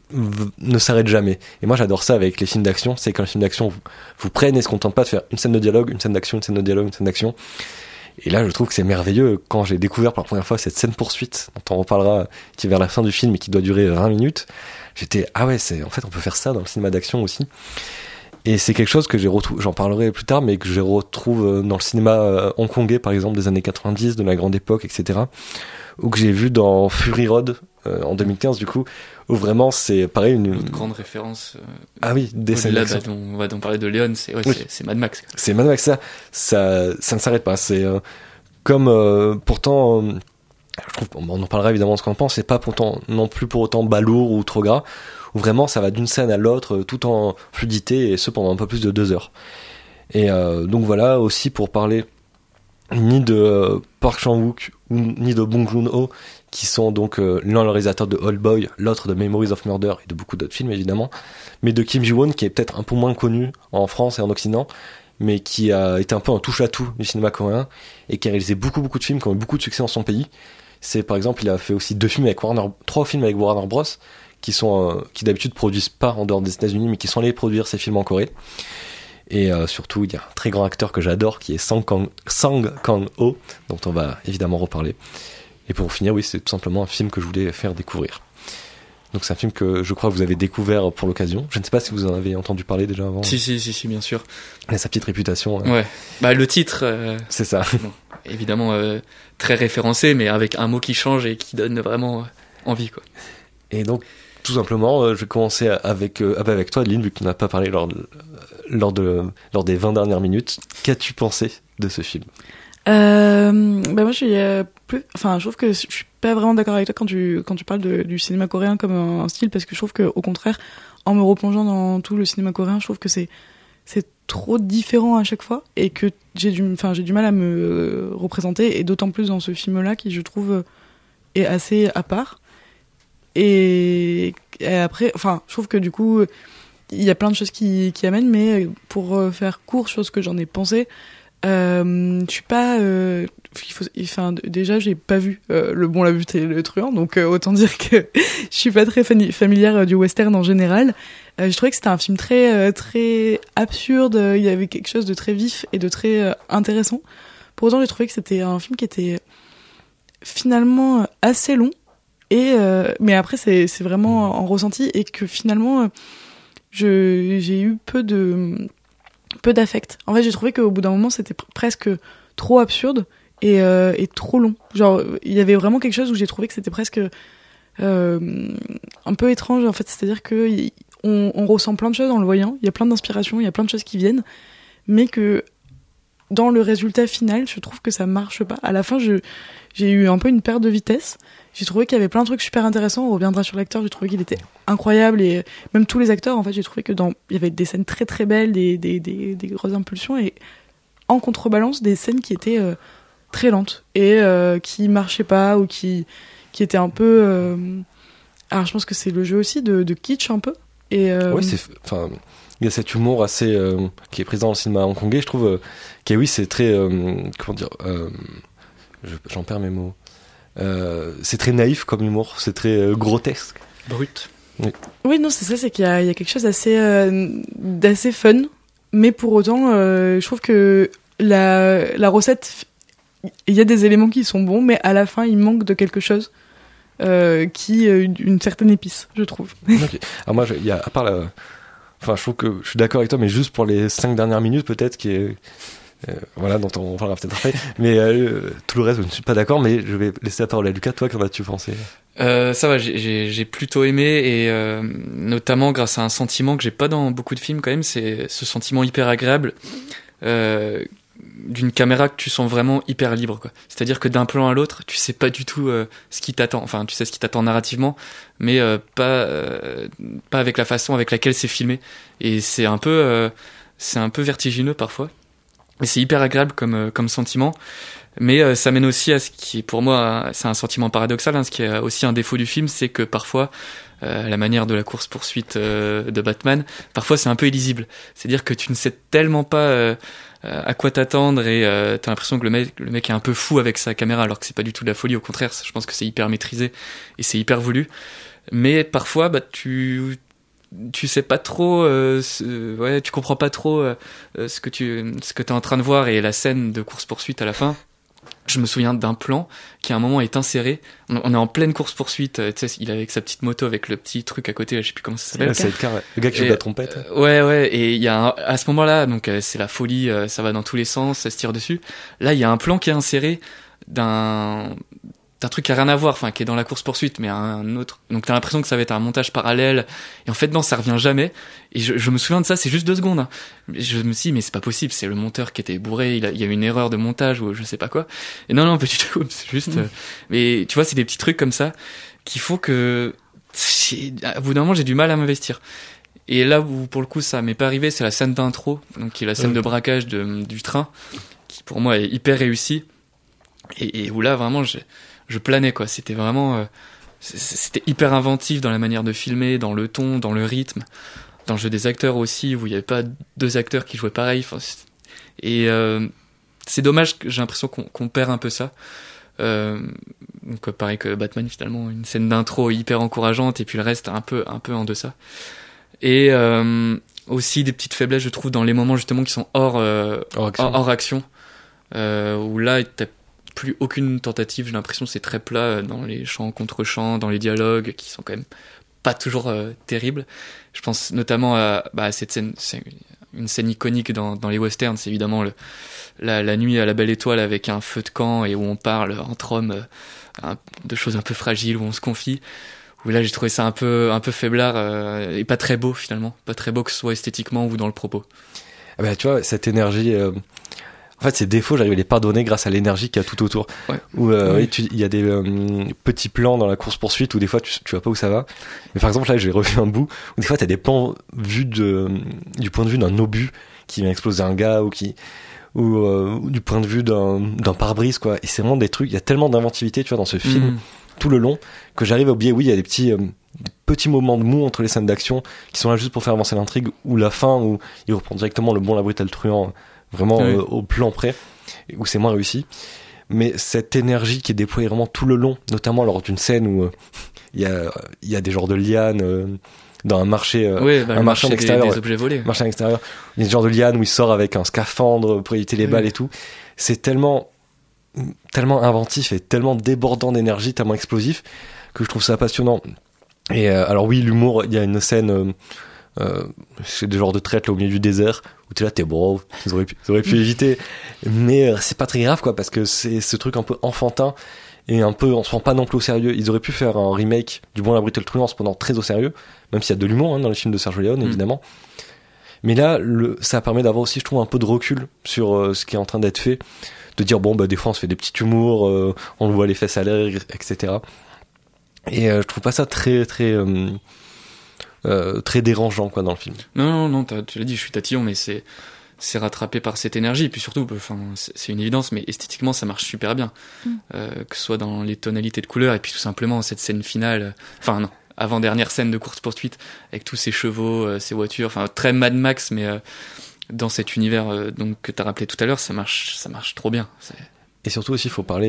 Speaker 1: ne s'arrête jamais. Et moi j'adore ça avec les films d'action, c'est quand les films d'action vous prennent et se contentent pas de faire une scène de dialogue, une scène d'action, une scène de dialogue, une scène d'action. Et là je trouve que c'est merveilleux quand j'ai découvert pour la première fois cette scène poursuite dont on reparlera, qui est vers la fin du film et qui doit durer 20 minutes. J'étais en fait on peut faire ça dans le cinéma d'action aussi. Et c'est quelque chose que j'ai retrouvé, j'en parlerai plus tard, mais que je retrouve dans le cinéma hongkongais par exemple des années 90, de la grande époque, etc. Ou que j'ai vu dans Fury Road en 2015 du coup, où vraiment c'est pareil une
Speaker 2: grande référence.
Speaker 1: Ah oui, des scènes d'action.
Speaker 2: On va donc parler de Léon, c'est Mad Max. Quoi.
Speaker 1: C'est Mad Max, ça ne s'arrête pas. C'est comme pourtant, je trouve, on en parlera évidemment de ce qu'on en pense. C'est pas pourtant non plus pour autant balourd ou trop gras. Où vraiment ça va d'une scène à l'autre tout en fluidité et ce pendant un peu plus de 2 heures. Et donc voilà aussi pour parler ni de Park Chan-wook ni de Bong Joon-ho qui sont donc l'un le réalisateur de Old Boy, l'autre de Memories of Murder et de beaucoup d'autres films évidemment, mais de Kim Ji-won qui est peut-être un peu moins connu en France et en Occident, mais qui a été un peu un touche-à-tout du cinéma coréen et qui a réalisé beaucoup de films qui ont eu beaucoup de succès dans son pays. C'est par exemple, il a fait aussi 3 films avec Warner Bros qui d'habitude produisent pas en dehors des États-Unis mais qui sont allés produire ces films en Corée. Et surtout il y a un très grand acteur que j'adore qui est Sang Kang-ho dont on va évidemment reparler. Et pour finir, oui, c'est tout simplement un film que je voulais faire découvrir. Donc c'est un film que je crois que vous avez découvert pour l'occasion. Je ne sais pas si vous en avez entendu parler déjà avant.
Speaker 2: Si, bien sûr.
Speaker 1: Il a sa petite réputation.
Speaker 2: Ouais. Bah le titre.
Speaker 1: C'est ça.
Speaker 2: Bon, évidemment très référencé, mais avec un mot qui change et qui donne vraiment envie, quoi.
Speaker 1: Et donc tout simplement, je vais commencer avec toi, Adeline, vu que tu n'as pas parlé lors des 20 dernières minutes. Qu'as-tu pensé de ce film ?
Speaker 3: Moi je trouve que je suis pas vraiment d'accord avec toi quand tu parles du cinéma coréen comme un style, parce que je trouve que au contraire, en me replongeant dans tout le cinéma coréen, je trouve que c'est trop différent à chaque fois et que j'ai du mal à me représenter, et d'autant plus dans ce film-là qui je trouve est assez à part. Et après, je trouve que du coup il y a plein de choses qui amènent, mais pour faire court, chose que j'en ai pensé, je suis pas déjà j'ai pas vu Le Bon, la Brute et le Truand, donc autant dire que je suis pas très familière du western en général. Je trouvais que c'était un film très très absurde, il y avait quelque chose de très vif et de très intéressant. Pour autant, j'ai trouvé que c'était un film qui était finalement assez long, et mais après c'est vraiment en ressenti, et que finalement j'ai eu peu d'affect. En fait, j'ai trouvé qu'au bout d'un moment, c'était presque trop absurde et trop long. Genre, il y avait vraiment quelque chose où j'ai trouvé que c'était presque un peu étrange, en fait. C'est-à-dire que on ressent plein de choses en le voyant. Il y a plein d'inspirations, il y a plein de choses qui viennent, mais que dans le résultat final, je trouve que ça marche pas. À la fin, j'ai eu un peu une perte de vitesse. J'ai trouvé qu'il y avait plein de trucs super intéressants. On reviendra sur l'acteur. J'ai trouvé qu'il était incroyable, et même tous les acteurs, en fait, j'ai trouvé que il y avait des scènes très très belles, des grosses impulsions, et en contrebalance des scènes qui étaient très lentes et qui marchaient pas, ou qui étaient un peu. Alors je pense que c'est le jeu aussi de kitsch un peu. Et
Speaker 1: ouais, il y a cet humour assez qui est présent dans le cinéma hongkongais, je trouve. C'est très comment dire. J'en perds mes mots. C'est très naïf comme humour, c'est très grotesque,
Speaker 2: brut.
Speaker 3: Oui, non, c'est ça, c'est qu'il y a quelque chose d'assez fun, mais pour autant je trouve que la recette, il y a des éléments qui sont bons, mais à la fin il manque de quelque chose une certaine épice, je trouve.
Speaker 1: Okay. Alors moi, il y a, à part je trouve que je suis d'accord avec toi, mais juste pour les 5 dernières minutes peut-être, qui est voilà, dont on parlera peut-être après, mais tout le reste je ne suis pas d'accord, mais je vais laisser la parole à Lucas. Toi, qu'en as-tu pensé?
Speaker 2: Ça va, j'ai plutôt aimé, et notamment grâce à un sentiment que j'ai pas dans beaucoup de films quand même, c'est ce sentiment hyper agréable d'une caméra que tu sens vraiment hyper libre, quoi. C'est-à-dire que d'un plan à l'autre, tu sais pas du tout ce qui t'attend, enfin tu sais ce qui t'attend narrativement, mais pas avec la façon avec laquelle c'est filmé, et c'est un peu vertigineux parfois. Et c'est hyper agréable comme sentiment. Mais ça mène aussi à ce qui, pour moi, c'est un sentiment paradoxal, ce qui est aussi un défaut du film, c'est que parfois, à la manière de la course-poursuite de Batman, parfois c'est un peu illisible. C'est-à-dire que tu ne sais tellement pas à quoi t'attendre et t'as l'impression que le mec est un peu fou avec sa caméra, alors que c'est pas du tout de la folie, au contraire, je pense que c'est hyper maîtrisé et c'est hyper voulu. Mais parfois, tu sais pas trop, tu comprends pas trop ce que t'es en train de voir, et la scène de course-poursuite à la fin. Je me souviens d'un plan qui à un moment est inséré. On est en pleine course-poursuite. Tu sais, il est avec sa petite moto avec le petit truc à côté. Je sais plus comment ça s'appelle.
Speaker 1: C'est le gars qui joue de la trompette.
Speaker 2: Ouais. Et il y a à ce moment-là, donc c'est la folie. Ça va dans tous les sens. Ça se tire dessus. Là, il y a un plan qui est inséré d'un truc qui a rien à voir, qui est dans la course-poursuite, mais un autre. Donc t'as l'impression que ça va être un montage parallèle. Et en fait, non, ça revient jamais. Et je me souviens de ça, c'est juste 2 secondes. Je me suis dit, mais c'est pas possible, c'est le monteur qui était bourré, il y a eu une erreur de montage ou je sais pas quoi. Et non, pas du tout, c'est juste... mais tu vois, c'est des petits trucs comme ça qui font que... Au bout d'un moment, j'ai du mal à m'investir. Et là où, pour le coup, ça m'est pas arrivé, c'est la scène d'intro, donc qui est la scène de braquage du train, qui pour moi est hyper réussie. Et où là, vraiment, je planais, quoi. C'était vraiment... c'était hyper inventif dans la manière de filmer, dans le ton, dans le rythme, dans le jeu des acteurs aussi, où il n'y avait pas 2 acteurs qui jouaient pareil. Et c'est dommage, que j'ai l'impression qu'on perd un peu ça. Donc pareil que Batman, finalement, une scène d'intro hyper encourageante, et puis le reste un peu en deçà. Et aussi des petites faiblesses, je trouve, dans les moments justement qui sont hors action, où là, t'as plus aucune tentative, j'ai l'impression, c'est très plat dans les chants contre chants, dans les dialogues qui sont quand même pas toujours terribles. Je pense notamment à cette scène, c'est une scène iconique dans les westerns, c'est évidemment la nuit à la Belle Étoile avec un feu de camp et où on parle entre hommes de choses un peu fragiles, où on se confie. Où là j'ai trouvé ça un peu faiblard et pas très beau finalement, pas très beau que ce soit esthétiquement ou dans le propos.
Speaker 1: Tu vois, cette énergie... En fait, ces défauts, j'arrive à les pardonner grâce à l'énergie qu'il y a tout autour.
Speaker 2: Ouais.
Speaker 1: Où il y a des petits plans dans la course-poursuite où des fois tu vois pas où ça va. Mais par exemple, là, j'ai revu un bout où des fois t'as des plans vus du point de vue d'un obus qui vient exploser un gars ou du point de vue d'un pare-brise, quoi. Et c'est vraiment des trucs, il y a tellement d'inventivité, tu vois, dans ce film tout le long que j'arrive à oublier. Oui, il y a des petits moments de mou entre les scènes d'action qui sont là juste pour faire avancer l'intrigue, ou la fin où il reprend directement le bon, la brute et le truand. Vraiment au plan près, où c'est moins réussi. Mais cette énergie qui est déployée vraiment tout le long, notamment lors d'une scène où il y a des genres de lianes dans un marché,
Speaker 2: un marché en extérieur, des objets volés.
Speaker 1: Marché à l'extérieur. Il y a des genres de lianes où il sort avec un scaphandre pour éviter les balles et tout. C'est tellement inventif et tellement débordant d'énergie, tellement explosif, que je trouve ça passionnant. Et alors oui, l'humour, il y a une scène... c'est des genres de traite là au milieu du désert où t'es là, bon, ils auraient pu éviter, mais c'est pas très grave, quoi, parce que c'est ce truc un peu enfantin et un peu on se prend pas non plus au sérieux. Ils auraient pu faire un remake du Bon, la brute et le truand en se prenant très au sérieux, même s'il y a de l'humour dans les films de Sergio Leone évidemment, mais là ça permet d'avoir aussi, je trouve, un peu de recul sur ce qui est en train d'être fait, de dire des fois on se fait des petits humours, on voit les fesses à l'air, etc. Et je trouve pas ça très très très dérangeant, quoi, dans le film.
Speaker 2: Non, tu l'as dit, je suis tatillon, mais c'est rattrapé par cette énergie, et puis surtout, c'est une évidence, mais esthétiquement ça marche super bien, que ce soit dans les tonalités de couleurs, et puis tout simplement cette scène finale, avant-dernière scène de course-poursuite, avec tous ces chevaux, ces voitures, très Mad Max, mais dans cet univers donc que t'as rappelé tout à l'heure, ça marche trop bien.
Speaker 1: Et surtout aussi, il faut parler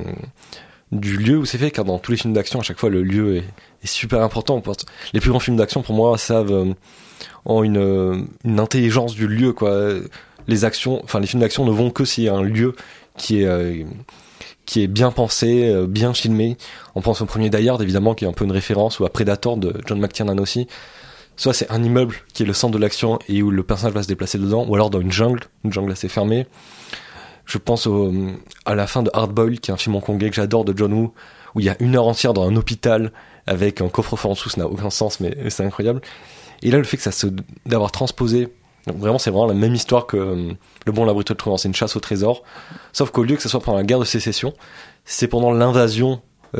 Speaker 1: du lieu où c'est fait, car dans tous les films d'action, à chaque fois, le lieu est super important. Les plus grands films d'action, pour moi, ont une intelligence du lieu, quoi. Les films d'action ne vont que s'il y a un lieu qui est bien pensé, bien filmé. On pense au premier Die Hard, évidemment, qui est un peu une référence, ou à Predator de John McTiernan aussi. Soit c'est un immeuble qui est le centre de l'action et où le personnage va se déplacer dedans, ou alors dans une jungle assez fermée. Je pense à la fin de Hard Boiled, qui est un film hongkongais que j'adore, de John Woo, où il y a 1 heure entière dans un hôpital avec un coffre-fort en dessous, ça n'a aucun sens, mais c'est incroyable. Et là, le fait d'avoir transposé, donc vraiment, c'est vraiment la même histoire que Le Bon, la brute et le truand, c'est une chasse au trésor, sauf qu'au lieu que ce soit pendant la guerre de sécession, c'est pendant l'invasion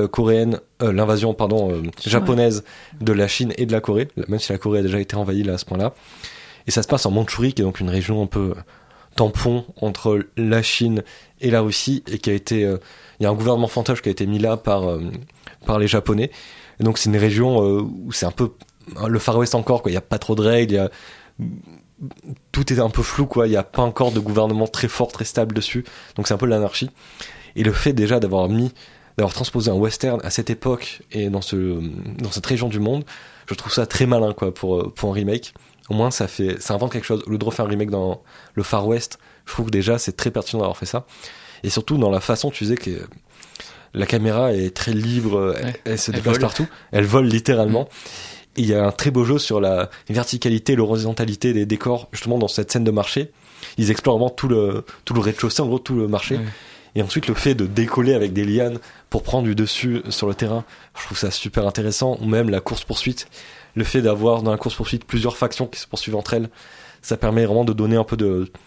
Speaker 1: japonaise de la Chine et de la Corée, même si la Corée a déjà été envahie là à ce point-là. Et ça se passe en Mandchourie, qui est donc une région un peu tampon entre la Chine et la Russie, et qui a été, il y a un gouvernement fantoche qui a été mis là par les Japonais. Et donc c'est une région où c'est un peu le Far West encore, quoi. Il y a pas trop de règles, tout est un peu flou, quoi. Il y a pas encore de gouvernement très fort, très stable dessus. Donc c'est un peu l'anarchie. Et le fait déjà d'avoir transposé un western à cette époque et dans cette région du monde, je trouve ça très malin, quoi, pour un remake. Au moins ça invente quelque chose. Au lieu de refaire un remake dans le Far West, je trouve que déjà c'est très pertinent d'avoir fait ça. Et surtout dans la façon, tu disais que la caméra est très libre, elle se déplace partout, elle vole littéralement. Et il y a un très beau jeu sur la verticalité, l'horizontalité des décors, justement dans cette scène de marché. Ils explorent vraiment tout le rez-de-chaussée, en gros tout le marché. Ouais. Et ensuite le fait de décoller avec des lianes pour prendre du dessus sur le terrain, je trouve ça super intéressant. Ou même la course-poursuite, le fait d'avoir dans la course-poursuite plusieurs factions qui se poursuivent entre elles, ça permet vraiment de donner un peu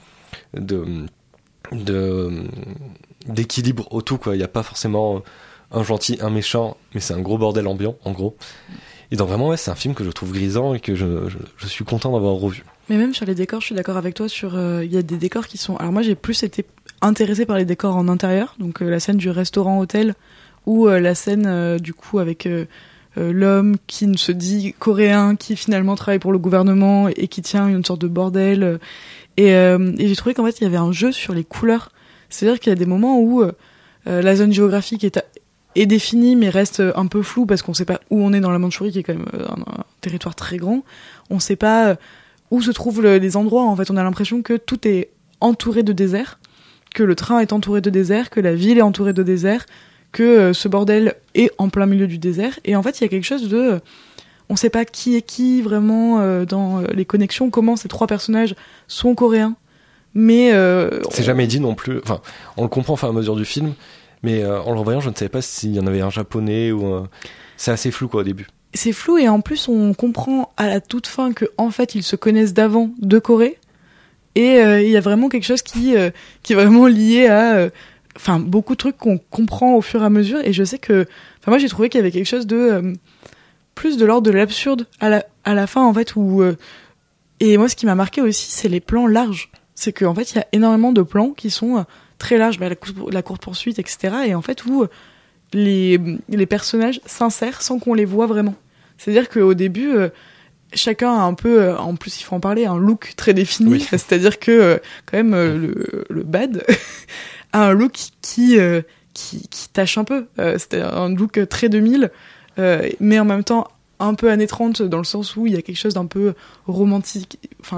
Speaker 1: d'équilibre au tout, quoi. Il n'y a pas forcément un gentil, un méchant, mais c'est un gros bordel ambiant, en gros. Et donc vraiment, c'est un film que je trouve grisant et que je suis content d'avoir revu.
Speaker 3: Mais même sur les décors, je suis d'accord avec toi sur... il y a des décors qui sont... Alors moi, j'ai plus été intéressée par les décors en intérieur, donc la scène du restaurant-hôtel, ou la scène, du coup, avec l'homme qui se dit coréen, qui finalement travaille pour le gouvernement et qui tient une sorte de bordel. Et j'ai trouvé qu'en fait, il y avait un jeu sur les couleurs. C'est-à-dire qu'il y a des moments où la zone géographique est définie mais reste un peu floue parce qu'on sait pas où on est dans la Mandchourie, qui est quand même un territoire très grand. On sait pas où se trouvent les endroits. En fait, on a l'impression que tout est entouré de désert, que le train est entouré de désert, que la ville est entourée de désert, que ce bordel est en plein milieu du désert. Et en fait, il y a quelque chose de... on sait pas qui est qui vraiment dans les connexions, comment ces trois personnages sont coréens. Mais
Speaker 1: c'est jamais dit non plus. Enfin, on le comprend au fur et à mesure du film, mais en le revoyant, je ne savais pas s'il y en avait un japonais ou. C'est assez flou, quoi, au début.
Speaker 3: C'est flou, et en plus, on comprend à la toute fin que en fait, ils se connaissent d'avant de Corée, et il y a vraiment quelque chose qui est vraiment lié à, beaucoup de trucs qu'on comprend au fur et à mesure. Et je sais que, moi, j'ai trouvé qu'il y avait quelque chose de plus de l'ordre de l'absurde à la fin, en fait, où et moi, ce qui m'a marqué aussi, c'est les plans larges. C'est qu'en fait, il y a énormément de plans qui sont très larges, la course-poursuite, etc. Et en fait, où les personnages s'insèrent sans qu'on les voit vraiment. C'est-à-dire qu'au début, chacun a un peu, en plus il faut en parler, un look très défini. Oui. C'est-à-dire que, quand même, le bad a un look qui tâche un peu. C'était un look très 2000, mais en même temps un peu années 30, dans le sens où il y a quelque chose d'un peu romantisé.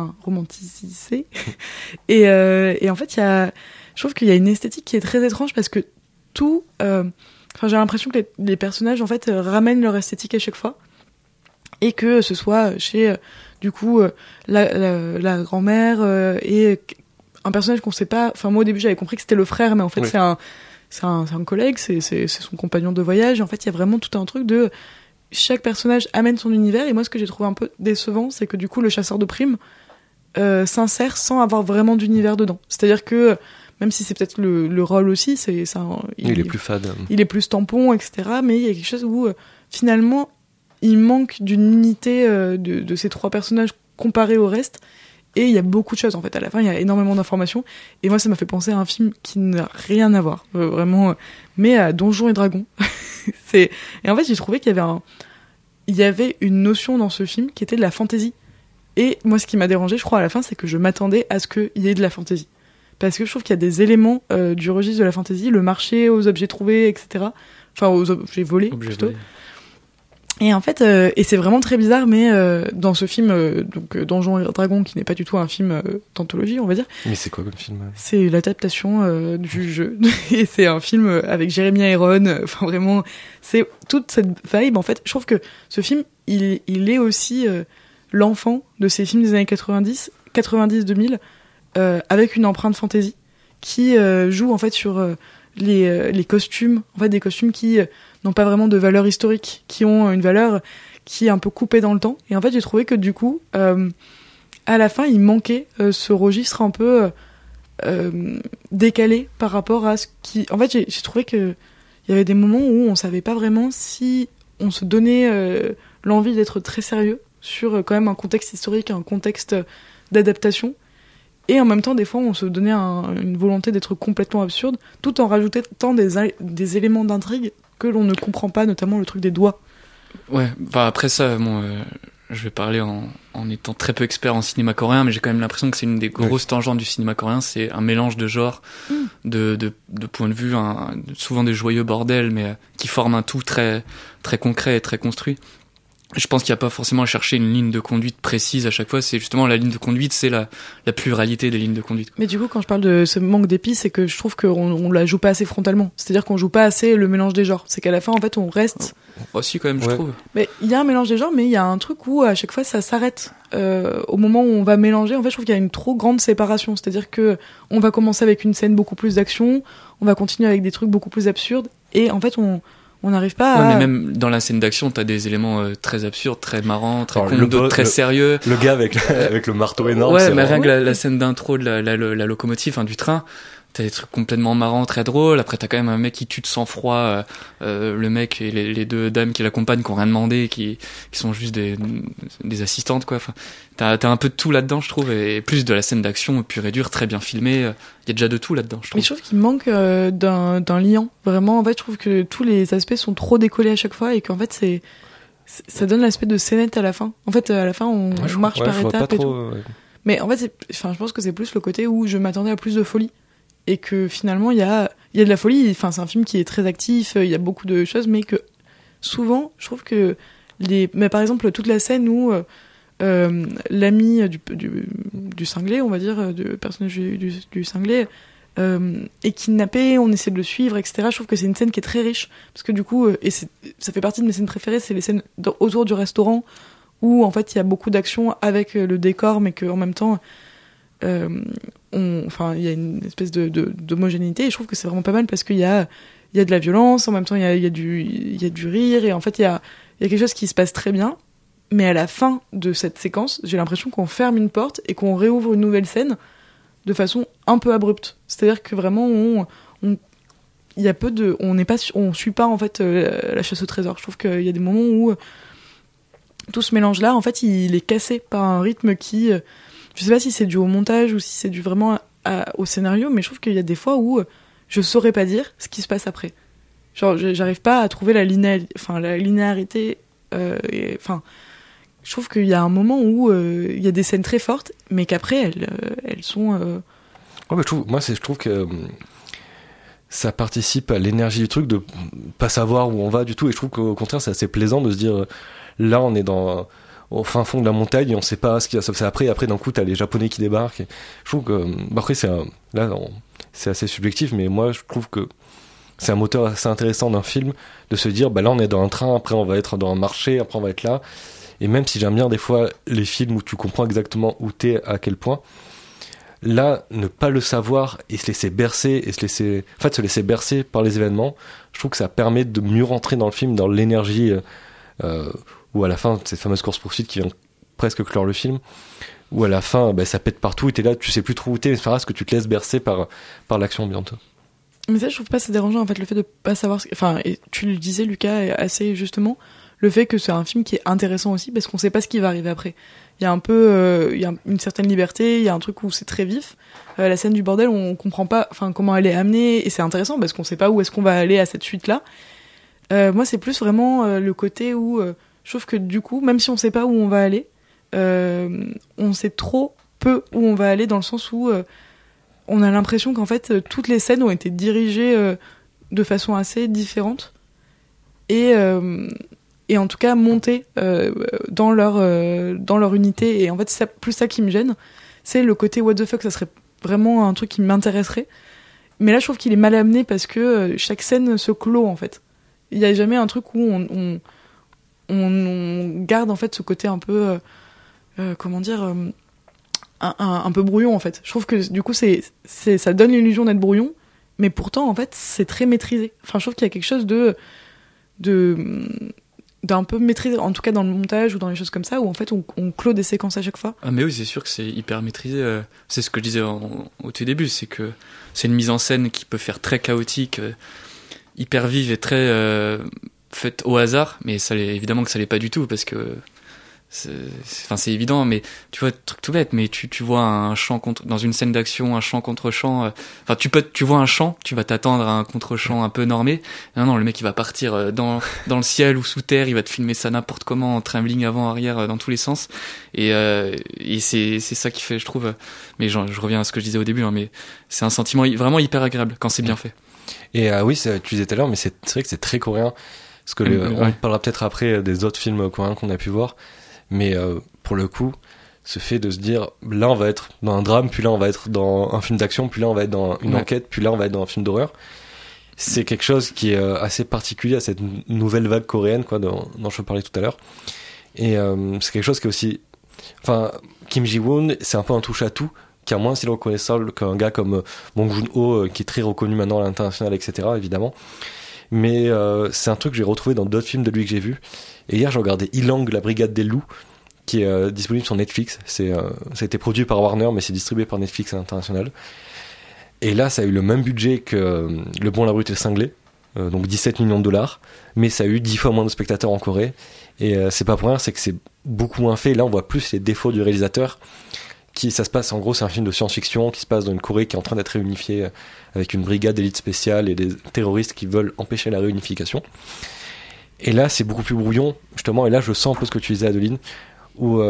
Speaker 3: Et en fait, je trouve qu'il y a une esthétique qui est très étrange, parce que tout... j'ai l'impression que les personnages, en fait, ramènent leur esthétique à chaque fois. Et que ce soit chez, du coup, la grand-mère et un personnage qu'on sait pas... Enfin, moi, au début, j'avais compris que c'était le frère, mais en fait, oui. c'est un collègue, c'est son compagnon de voyage. Et en fait, il y a vraiment tout un truc de... Chaque personnage amène son univers, et moi ce que j'ai trouvé un peu décevant, c'est que du coup le chasseur de primes s'insère sans avoir vraiment d'univers dedans. C'est-à-dire que même si c'est peut-être le rôle aussi, il
Speaker 1: est plus fade,
Speaker 3: il est plus tampon, etc. Mais il y a quelque chose où finalement il manque d'une unité de ces trois personnages comparés au reste, et il y a beaucoup de choses en fait. À la fin, il y a énormément d'informations, et moi ça m'a fait penser à un film qui n'a rien à voir vraiment, mais à Donjons et Dragons. Et en fait, j'ai trouvé qu'il y avait une notion dans ce film qui était de la fantaisie. Et moi, ce qui m'a dérangé, je crois, à la fin, c'est que je m'attendais à ce qu'il y ait de la fantaisie. Parce que je trouve qu'il y a des éléments du registre de la fantaisie, le marché aux objets trouvés, etc. Enfin, aux objets volés, plutôt. Et en fait, et c'est vraiment très bizarre, mais dans ce film, Donjons et Dragons, qui n'est pas du tout un film d'anthologie, on va dire.
Speaker 1: Mais c'est quoi comme film?
Speaker 3: C'est l'adaptation du jeu. Et c'est un film avec Jeremy Irons. Enfin, vraiment, c'est toute cette vibe. En fait, je trouve que ce film, il est aussi l'enfant de ces films des années 90-2000, avec une empreinte fantasy, qui joue en fait sur les costumes, en fait des costumes qui n'ont pas vraiment de valeur historique, qui ont une valeur qui est un peu coupée dans le temps. Et en fait, j'ai trouvé que du coup, à la fin, il manquait ce registre un peu décalé par rapport à ce qui... En fait, j'ai trouvé qu'il y avait des moments où on savait pas vraiment si on se donnait l'envie d'être très sérieux sur quand même un contexte historique, un contexte d'adaptation. Et en même temps, des fois, on se donnait une volonté d'être complètement absurde, tout en rajoutant des éléments d'intrigue que l'on ne comprend pas, notamment le truc des doigts.
Speaker 2: Ouais, enfin après ça, bon, je vais parler en étant très peu expert en cinéma coréen, mais j'ai quand même l'impression que c'est une des grosses tangentes du cinéma coréen, c'est un mélange de genres, de point de vue, souvent des joyeux bordels, mais qui forment un tout très, très concret et très construit. Je pense qu'il n'y a pas forcément à chercher une ligne de conduite précise à chaque fois, c'est justement la ligne de conduite, c'est la pluralité des lignes de conduite.
Speaker 3: Mais du coup, quand je parle de ce manque d'épices, c'est que je trouve qu'on la joue pas assez frontalement. C'est-à-dire qu'on joue pas assez le mélange des genres. C'est qu'à la fin, en fait, on reste...
Speaker 2: Aussi, quand même, je trouve.
Speaker 3: Mais il y a un mélange des genres, mais il y a un truc où, à chaque fois, ça s'arrête. Au moment où on va mélanger, en fait, je trouve qu'il y a une trop grande séparation. C'est-à-dire que on va commencer avec une scène beaucoup plus d'action, on va continuer avec des trucs beaucoup plus absurdes, et en fait, on n'arrive pas à...
Speaker 2: Ouais, mais même dans la scène d'action, t'as des éléments très absurdes, très marrants, très cons, d'autres très sérieux.
Speaker 1: Le gars avec le marteau énorme.
Speaker 2: Ouais, mais rien que la scène d'intro de la locomotive, du train, t'as des trucs complètement marrants, très drôles. Après, t'as quand même un mec qui tue de sang-froid, le mec et les deux dames qui l'accompagnent, qui ont rien demandé, qui sont juste des assistantes, quoi. Enfin, t'as un peu de tout là-dedans, je trouve, et plus de la scène d'action pure et dure, très bien filmée. Il y a déjà de tout là-dedans, je trouve.
Speaker 3: Mais je trouve qu'il manque d'un liant. Vraiment, en fait, je trouve que tous les aspects sont trop décollés à chaque fois et qu'en fait, ça donne l'aspect de scénette à la fin. En fait, à la fin, on marche par étapes et tout. Mais en fait, je pense que c'est plus le côté où je m'attendais à plus de folie. Et que finalement, il y a de la folie. Enfin, c'est un film qui est très actif, il y a beaucoup de choses, mais que souvent, je trouve que mais par exemple, toute la scène où l'ami du cinglé, on va dire, du personnage du cinglé, est kidnappé, on essaie de le suivre, etc. Je trouve que c'est une scène qui est très riche. Parce que du coup, ça fait partie de mes scènes préférées, c'est les scènes autour du restaurant, où en fait, il y a beaucoup d'action avec le décor, mais qu'en même temps... il y a une espèce d'homogénéité et je trouve que c'est vraiment pas mal parce qu'il y a de la violence, en même temps il y a du rire et en fait il y a quelque chose qui se passe très bien, mais à la fin de cette séquence j'ai l'impression qu'on ferme une porte et qu'on réouvre une nouvelle scène de façon un peu abrupte, c'est-à-dire que vraiment il y a peu de on suit pas en fait la chasse au trésor. Je trouve qu'il y a des moments où tout ce mélange là en fait il est cassé par un rythme qui je sais pas si c'est dû au montage ou si c'est dû vraiment au scénario, mais je trouve qu'il y a des fois où je saurais pas dire ce qui se passe après. Genre, j'arrive pas à trouver la linéarité. Je trouve qu'il y a un moment où il y a des scènes très fortes, mais qu'après elles sont.
Speaker 1: Ouais, mais je trouve que ça participe à l'énergie du truc de pas savoir où on va du tout, et je trouve qu'au contraire c'est assez plaisant de se dire là on est au fin fond de la montagne et on sait pas ce qui va se passer après d'un coup t'as les Japonais qui débarquent et je trouve que après c'est assez subjectif, mais moi je trouve que c'est un moteur assez intéressant d'un film de se dire là on est dans un train, après on va être dans un marché, après on va être là, et même si j'aime bien des fois les films où tu comprends exactement où t'es, à quel point, là ne pas le savoir et se laisser bercer et se laisser bercer par les événements, je trouve que ça permet de mieux rentrer dans le film, dans l'énergie où à la fin, cette fameuse course-poursuite qui vient presque clore le film, où à la fin, ça pète partout, et t'es là, tu sais plus trop où t'es, mais c'est pas grave, parce que tu te laisses bercer par l'action ambiante.
Speaker 3: Mais ça, je trouve pas c'est dérangeant, en fait, le fait de pas savoir et tu le disais, Lucas, assez justement, le fait que c'est un film qui est intéressant aussi, parce qu'on sait pas ce qui va arriver après. Il y a un peu, il y a une certaine liberté, il y a un truc où c'est très vif. La scène du bordel, on comprend pas, comment elle est amenée, et c'est intéressant, parce qu'on sait pas où est-ce qu'on va aller à cette suite-là. Moi, c'est plus vraiment le côté où... je trouve que du coup, même si on sait pas où on va aller, on sait trop peu où on va aller, dans le sens où on a l'impression qu'en fait toutes les scènes ont été dirigées de façon assez différente et en tout cas montées dans leur unité. Et en fait, c'est plus ça qui me gêne, c'est le côté what the fuck. Ça serait vraiment un truc qui m'intéresserait, mais là je trouve qu'il est mal amené parce que chaque scène se clôt en fait. Il y a jamais un truc où on garde en fait ce côté un peu un peu brouillon en fait. Je trouve que du coup ça donne l'illusion d'être brouillon, mais pourtant en fait c'est très maîtrisé. Je trouve qu'il y a quelque chose d'un peu maîtrisé, en tout cas dans le montage ou dans les choses comme ça, où en fait on clôt des séquences à chaque fois.
Speaker 2: Ah mais oui, c'est sûr que c'est hyper maîtrisé. C'est ce que je disais au tout début, c'est que c'est une mise en scène qui peut faire très chaotique, hyper vive et très faite au hasard, mais évidemment que ça l'est pas du tout, parce que c'est évident, mais tu vois, truc tout bête, mais tu vois un chant dans une scène d'action, un chant contre chant, tu vois un chant, tu vas t'attendre à un contre chant un peu normé. Non, le mec il va partir dans le ciel ou sous terre, il va te filmer ça n'importe comment en travelling avant arrière dans tous les sens, et c'est ça qui fait, je trouve, mais je reviens à ce que je disais au début, hein, mais c'est un sentiment vraiment hyper agréable quand c'est bien fait.
Speaker 1: Et oui, tu disais tout à l'heure, mais c'est vrai que c'est très coréen, parce que on parlera peut-être après des autres films coréens qu'on a pu voir. Mais pour le coup, ce fait de se dire, là on va être dans un drame, puis là on va être dans un film d'action, puis là on va être dans une enquête, puis là on va être dans un film d'horreur, c'est quelque chose qui est assez particulier à cette nouvelle vague coréenne, quoi, dont je parlais tout à l'heure. Et c'est quelque chose qui est aussi... Enfin, Kim Ji-woon, c'est un peu un touche-à-tout, qui est moins si reconnaissable qu'un gars comme Bong Joon-ho, qui est très reconnu maintenant à l'international, etc., évidemment. Mais c'est un truc que j'ai retrouvé dans d'autres films de lui que j'ai vus. Et hier, j'ai regardé Ilang, la brigade des loups, qui est disponible sur Netflix. Ça a été produit par Warner, mais c'est distribué par Netflix à l'international. Et là, ça a eu le même budget que Le Bon, la Brute et le Cinglé, donc 17 millions de dollars, mais ça a eu 10 fois moins de spectateurs en Corée. Et c'est pas pour rien, c'est que c'est beaucoup moins fait. Et là, on voit plus les défauts du réalisateur. Ça se passe, en gros, c'est un film de science-fiction qui se passe dans une Corée qui est en train d'être réunifiée avec une brigade d'élite spéciale et des terroristes qui veulent empêcher la réunification. Et là, c'est beaucoup plus brouillon, justement, et là, je sens un peu ce que tu disais, Adeline, où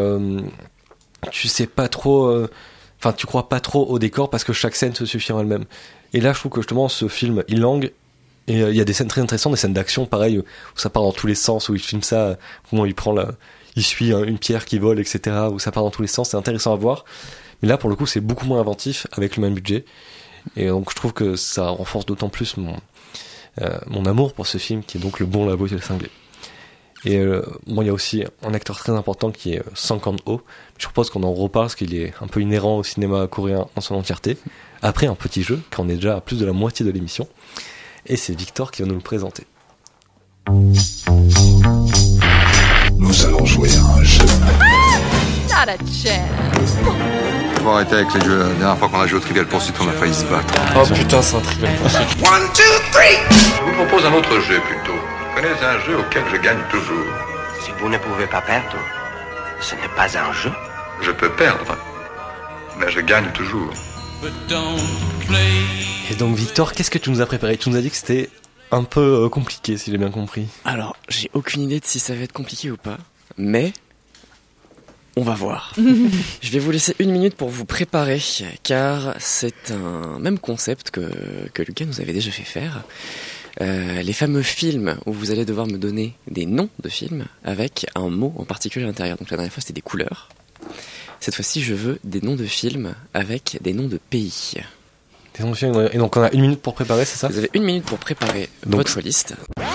Speaker 1: tu sais pas trop... Enfin, tu crois pas trop au décor parce que chaque scène se suffit en elle-même. Et là, je trouve que, justement, ce film, Ilang, et il y a des scènes très intéressantes, des scènes d'action, pareil, où ça part dans tous les sens, où il filme ça, comment il prend il suit une pierre qui vole, etc., où ça part dans tous les sens, c'est intéressant à voir. Mais là, pour le coup, c'est beaucoup moins inventif, avec le même budget. Et donc, je trouve que ça renforce d'autant plus mon amour pour ce film, qui est donc Le Bon, la Brute et le Cinglé. Et il y a aussi un acteur très important qui est Sang Kang-ho. Je propose qu'on en reparle, parce qu'il est un peu inhérent au cinéma coréen en son entièreté. Après un petit jeu, quand on est déjà à plus de la moitié de l'émission. Et c'est Victor qui va nous le présenter.
Speaker 5: Nous allons jouer à un jeu.
Speaker 8: Not a chance.
Speaker 9: Faut arrêter avec les jeux. La dernière fois qu'on a joué au Trivial Pursuit, on a failli se battre.
Speaker 1: Oh putain, c'est un Trivial Pursuit.
Speaker 5: 1, 2, 3.
Speaker 9: Je vous propose un autre jeu plutôt. Vous connaissez un jeu auquel je gagne toujours.
Speaker 6: Si vous ne pouvez pas perdre, ce n'est pas un jeu.
Speaker 9: Je peux perdre, mais je gagne toujours.
Speaker 1: Et donc Victor, qu'est-ce que tu nous as préparé ? Tu nous as dit que c'était un peu compliqué, si j'ai bien compris.
Speaker 10: Alors, j'ai aucune idée de si ça va être compliqué ou pas, mais on va voir. Je vais vous laisser 1 minute pour vous préparer, car c'est un même concept que Lucas nous avait déjà fait faire. Les fameux films où vous allez devoir me donner des noms de films avec un mot en particulier à l'intérieur. Donc la dernière fois, c'était des couleurs. Cette fois-ci, je veux des noms de films avec des noms de pays.
Speaker 1: Des noms de films, et donc on a 1 minute pour préparer, c'est ça ?
Speaker 10: Vous avez 1 minute pour préparer votre liste.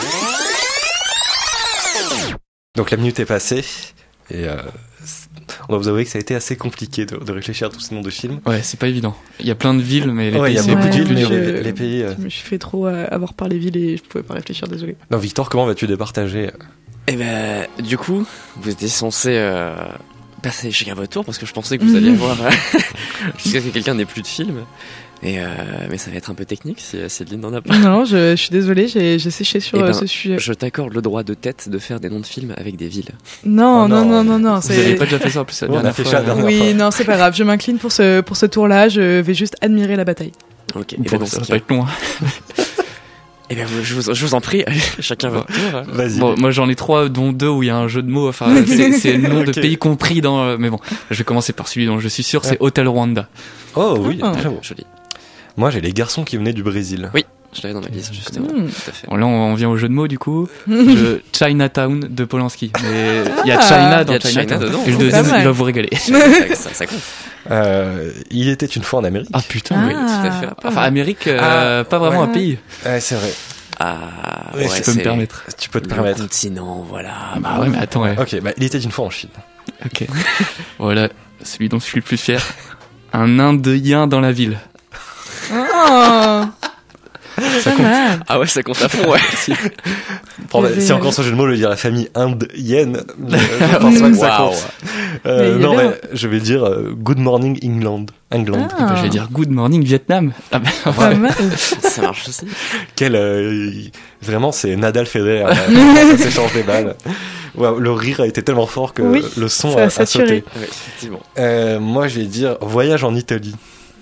Speaker 1: Donc la minute est passée, et on doit vous avouer que ça a été assez compliqué de réfléchir à tous ces noms de films.
Speaker 2: Ouais, c'est pas évident. Il y a plein de villes, mais les pays,
Speaker 1: il y a beaucoup de villes, mais les pays...
Speaker 3: Je me suis fait trop avoir par les villes et je pouvais pas réfléchir, désolé.
Speaker 1: Non, Victor, comment vas-tu départager ?
Speaker 10: Eh ben, du coup, vous étiez censé passer chacun votre tour, parce que je pensais que vous alliez avoir jusqu'à ce que quelqu'un n'ait plus de films. Mais ça va être un peu technique si Céline n'en a pas.
Speaker 3: Non, je suis désolée, j'ai séché sur ce sujet.
Speaker 10: Je t'accorde le droit de tête de faire des noms de films avec des villes.
Speaker 3: Non.
Speaker 2: Vous n'avez pas déjà fait ça en plus la dernière fois.
Speaker 3: Oui, non, c'est pas grave, je m'incline pour ce tour-là, je vais juste admirer la bataille.
Speaker 10: Ok,
Speaker 2: bon, ça va pas être long.
Speaker 10: Eh bien, je vous en prie, allez, chacun votre tour.
Speaker 1: Vas-y.
Speaker 2: Bon, moi j'en ai 3, dont 2 où il y a un jeu de mots. Enfin, c'est le nom de pays compris dans. Mais bon, je vais commencer par celui dont je suis sûr, c'est Hotel Rwanda.
Speaker 1: Oh oui, très beau.
Speaker 10: Joli.
Speaker 1: Moi, j'ai Les Garçons qui venaient du Brésil.
Speaker 10: Oui, je l'avais dans ma liste justement. Tout à fait.
Speaker 2: Bon, là, on vient au jeu de mots du coup. Chinatown de Polanski. Mais il y a China dans Chinatown.
Speaker 10: dedans.
Speaker 2: Et le deuxième, il va vous régaler.
Speaker 10: Ça compte.
Speaker 1: Il était une fois en Amérique.
Speaker 2: Ah putain,
Speaker 10: oui, tout à fait.
Speaker 2: Enfin, Amérique, pas vraiment un pays.
Speaker 1: Ouais, c'est vrai.
Speaker 10: Ouais,
Speaker 2: tu peux me permettre.
Speaker 1: Tu peux te permettre.
Speaker 10: Le continent, voilà.
Speaker 2: Bah ouais, mais attends, ouais.
Speaker 1: Ok, il était une fois en Chine.
Speaker 2: Ok. Voilà, celui dont je suis le plus fier. Un Indien dans la ville.
Speaker 3: Oh.
Speaker 2: Ça compte.
Speaker 10: Ah ouais, ça compte à fond, ouais.
Speaker 1: Si encore ce jeu de mots, je veux dire la famille indienne. Je pense pas que ça compte. Non, mais je vais dire Good Morning England.
Speaker 2: Je vais dire Good Morning Vietnam. Ah ben,
Speaker 3: Pas mal.
Speaker 10: Ça marche aussi.
Speaker 1: Vraiment, c'est Nadal Federer. Ça s'échange des balles. Ouais, le rire a été tellement fort que le son a sauté. Ouais, effectivement. Moi, je vais dire Voyage en Italie.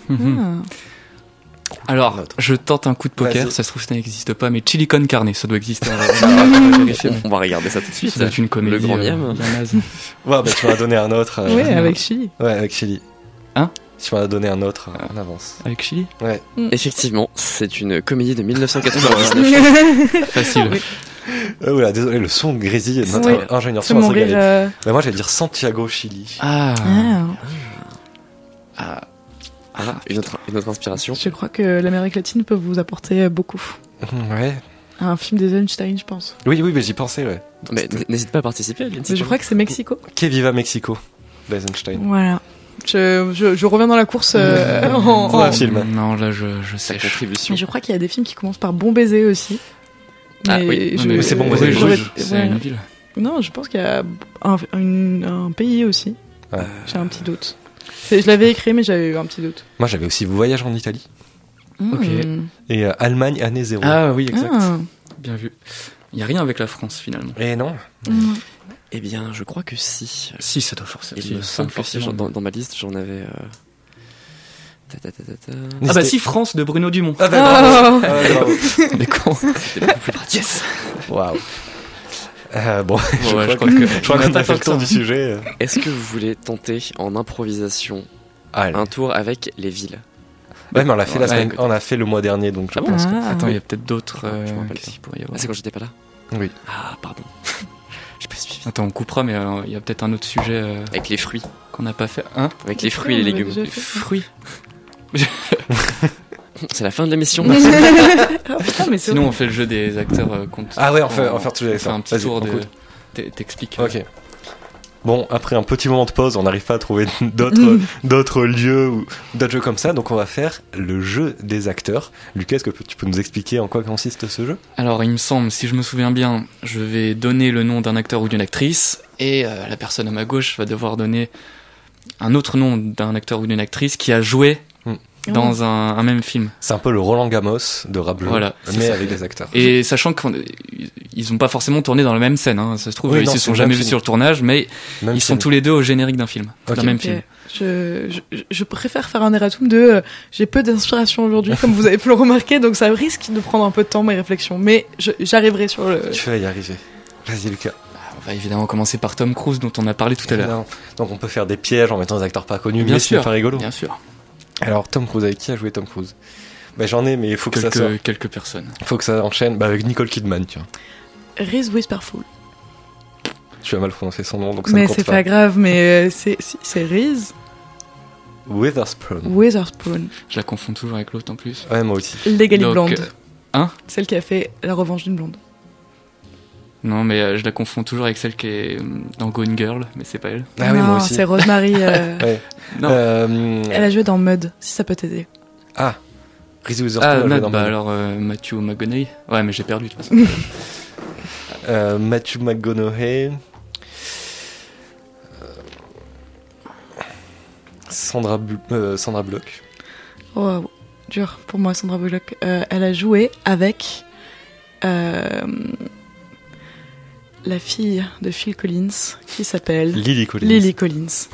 Speaker 2: Alors, je tente un coup de poker, ça se trouve ça n'existe pas, mais Chili con Carne, ça doit exister.
Speaker 10: On va regarder ça tout de suite.
Speaker 2: Ça doit être une comédie.
Speaker 10: Le grand miam.
Speaker 1: Ouais, bah tu m'en as donné un autre.
Speaker 3: Oui, avec Chili.
Speaker 1: Ouais, avec Chili.
Speaker 2: Hein?
Speaker 1: Tu m'en as donné un autre en avance.
Speaker 2: Avec Chili?
Speaker 1: Ouais.
Speaker 10: Effectivement, c'est une comédie de 1999.
Speaker 2: Facile.
Speaker 1: Voilà, désolé, le son grésille, notre ingénieur son va se régaler. Mais moi, je vais dire Santiago, Chili.
Speaker 10: Une autre inspiration.
Speaker 3: Je crois que l'Amérique latine peut vous apporter beaucoup.
Speaker 1: Ouais.
Speaker 3: Un film des Einstein, je pense.
Speaker 1: Oui, mais j'y pensais, ouais.
Speaker 10: Mais n'hésite pas à participer.
Speaker 3: Mais je crois que c'est Mexico.
Speaker 1: Que viva Mexico, d'Eisenstein.
Speaker 3: Voilà. Je reviens dans la course
Speaker 1: en un film.
Speaker 2: Non, là, je sais.
Speaker 10: Contribution.
Speaker 3: Mais je crois qu'il y a des films qui commencent par Bon Baiser aussi.
Speaker 10: Oui.
Speaker 1: Mais c'est Bon Baiser.
Speaker 2: C'est une ville.
Speaker 3: Non, je pense qu'il y a un pays aussi.
Speaker 1: Ouais.
Speaker 3: J'ai un petit doute. Je l'avais écrit, mais j'avais eu un petit doute.
Speaker 1: Moi, j'avais aussi Voyage en Italie.
Speaker 2: Ok.
Speaker 1: Et Allemagne, année 0.
Speaker 2: Ah oui, exact. Bien vu. Il n'y a rien avec la France, finalement.
Speaker 1: Et non.
Speaker 10: Eh bien, je crois que si.
Speaker 2: Si, ça doit forcément.
Speaker 10: Il me semble que si, dans ma liste, j'en avais...
Speaker 2: Ah bah si, France de Bruno Dumont.
Speaker 1: Ah bah bravo.
Speaker 2: Mais con.
Speaker 10: C'était beaucoup plus pratique.
Speaker 1: Yes. Waouh. Bon,
Speaker 2: je
Speaker 1: crois qu'on a fait le tour du sujet.
Speaker 10: Est-ce que vous voulez tenter en improvisation un tour avec les villes?
Speaker 1: Ouais, mais on l'a fait on a fait le mois dernier, donc je pense que...
Speaker 2: Attends, il y a peut-être d'autres...
Speaker 10: c'est quand j'étais pas là?
Speaker 1: Oui.
Speaker 10: Ah, pardon. J'ai pas suivi.
Speaker 2: Attends, on coupera, mais il y a peut-être un autre sujet...
Speaker 10: Avec les fruits.
Speaker 2: Qu'on n'a pas fait. Hein?
Speaker 10: Avec les fruits et les légumes.
Speaker 2: Les fruits.
Speaker 10: C'est la fin de l'émission.
Speaker 2: Sinon, on fait le jeu des acteurs contre.
Speaker 1: Ah ouais, on fait tous les acteurs.
Speaker 2: Un petit tour de. T'expliques.
Speaker 1: Ok. Bon, après un petit moment de pause, on n'arrive pas à trouver d'autres lieux ou d'autres jeux comme ça, donc on va faire le jeu des acteurs. Lucas, est-ce que tu peux nous expliquer en quoi consiste ce jeu?
Speaker 2: Alors, il me semble, si je me souviens bien, je vais donner le nom d'un acteur ou d'une actrice, et la personne à ma gauche va devoir donner un autre nom d'un acteur ou d'une actrice qui a joué dans un même film.
Speaker 1: C'est un peu le Roland Gamos de rap jeu, mais avec des acteurs.
Speaker 2: Et sachant qu'ils n'ont pas forcément tourné dans la même scène, hein. Ça se trouve, ils se sont jamais vus sur le tournage, mais ils sont tous les deux au générique d'un film, d'un même film.
Speaker 3: Je préfère faire un erratum de j'ai peu d'inspiration aujourd'hui, comme vous avez pu le remarquer, donc ça risque de prendre un peu de temps mes réflexions, mais j'arriverai sur le...
Speaker 1: Tu vas y arriver. Vas-y Lucas.
Speaker 2: On va évidemment commencer par Tom Cruise dont on a parlé tout à l'heure.
Speaker 1: Donc on peut faire des pièges en mettant des acteurs pas connus, bien sûr, c'est pas rigolo.
Speaker 2: Bien sûr.
Speaker 1: Alors Tom Cruise, avec qui a joué Tom Cruise? Bah j'en ai, mais il faut que ça soit...
Speaker 2: Quelques personnes.
Speaker 1: Il faut que ça enchaîne avec Nicole Kidman, tu vois.
Speaker 3: Reese Witherspoon.
Speaker 1: Tu as mal prononcé son nom, donc ça
Speaker 3: mais
Speaker 1: ne compte pas.
Speaker 3: Mais c'est pas grave, mais c'est Reese
Speaker 1: Witherspoon.
Speaker 2: Je la confonds toujours avec l'autre en plus.
Speaker 1: Ouais, moi aussi.
Speaker 3: Legally Blonde.
Speaker 2: Hein?
Speaker 3: Celle qui a fait La Revanche d'une blonde.
Speaker 2: Non, mais je la confonds toujours avec celle qui est dans Gone Girl, mais c'est pas elle.
Speaker 1: Ah oui, moi aussi.
Speaker 3: C'est Rosemary.
Speaker 1: Ouais.
Speaker 3: Non. Elle a joué dans Mud, si ça peut t'aider.
Speaker 1: Ah, Reese Witherspoon a joué dans Mud.
Speaker 2: Alors Matthew McConaughey. Ouais, mais j'ai perdu de toute façon.
Speaker 1: Matthew McConaughey. Sandra Bullock.
Speaker 3: Oh, dur pour moi, Sandra Bullock. Elle a joué avec la fille de Phil Collins, qui s'appelle
Speaker 1: Lily Collins.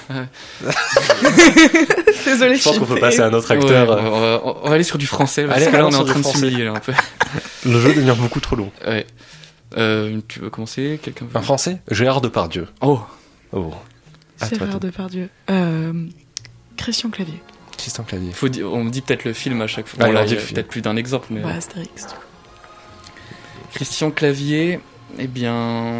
Speaker 3: Désolée,
Speaker 1: je pense qu'on peut passer à un autre acteur.
Speaker 2: Ouais, on va aller sur du français, parce que là on est en train de s'humilier un peu.
Speaker 1: Le jeu devient beaucoup trop long.
Speaker 2: Ouais. Tu veux commencer? Quelqu'un veut...
Speaker 1: Un français? Gérard Depardieu.
Speaker 2: Oh.
Speaker 3: Gérard Depardieu. Christian Clavier.
Speaker 2: On me dit peut-être le film à chaque fois. Bon, là, il y a peut-être plus d'un exemple. Mais...
Speaker 3: Ouais, Astérix.
Speaker 2: Christian Clavier, eh bien...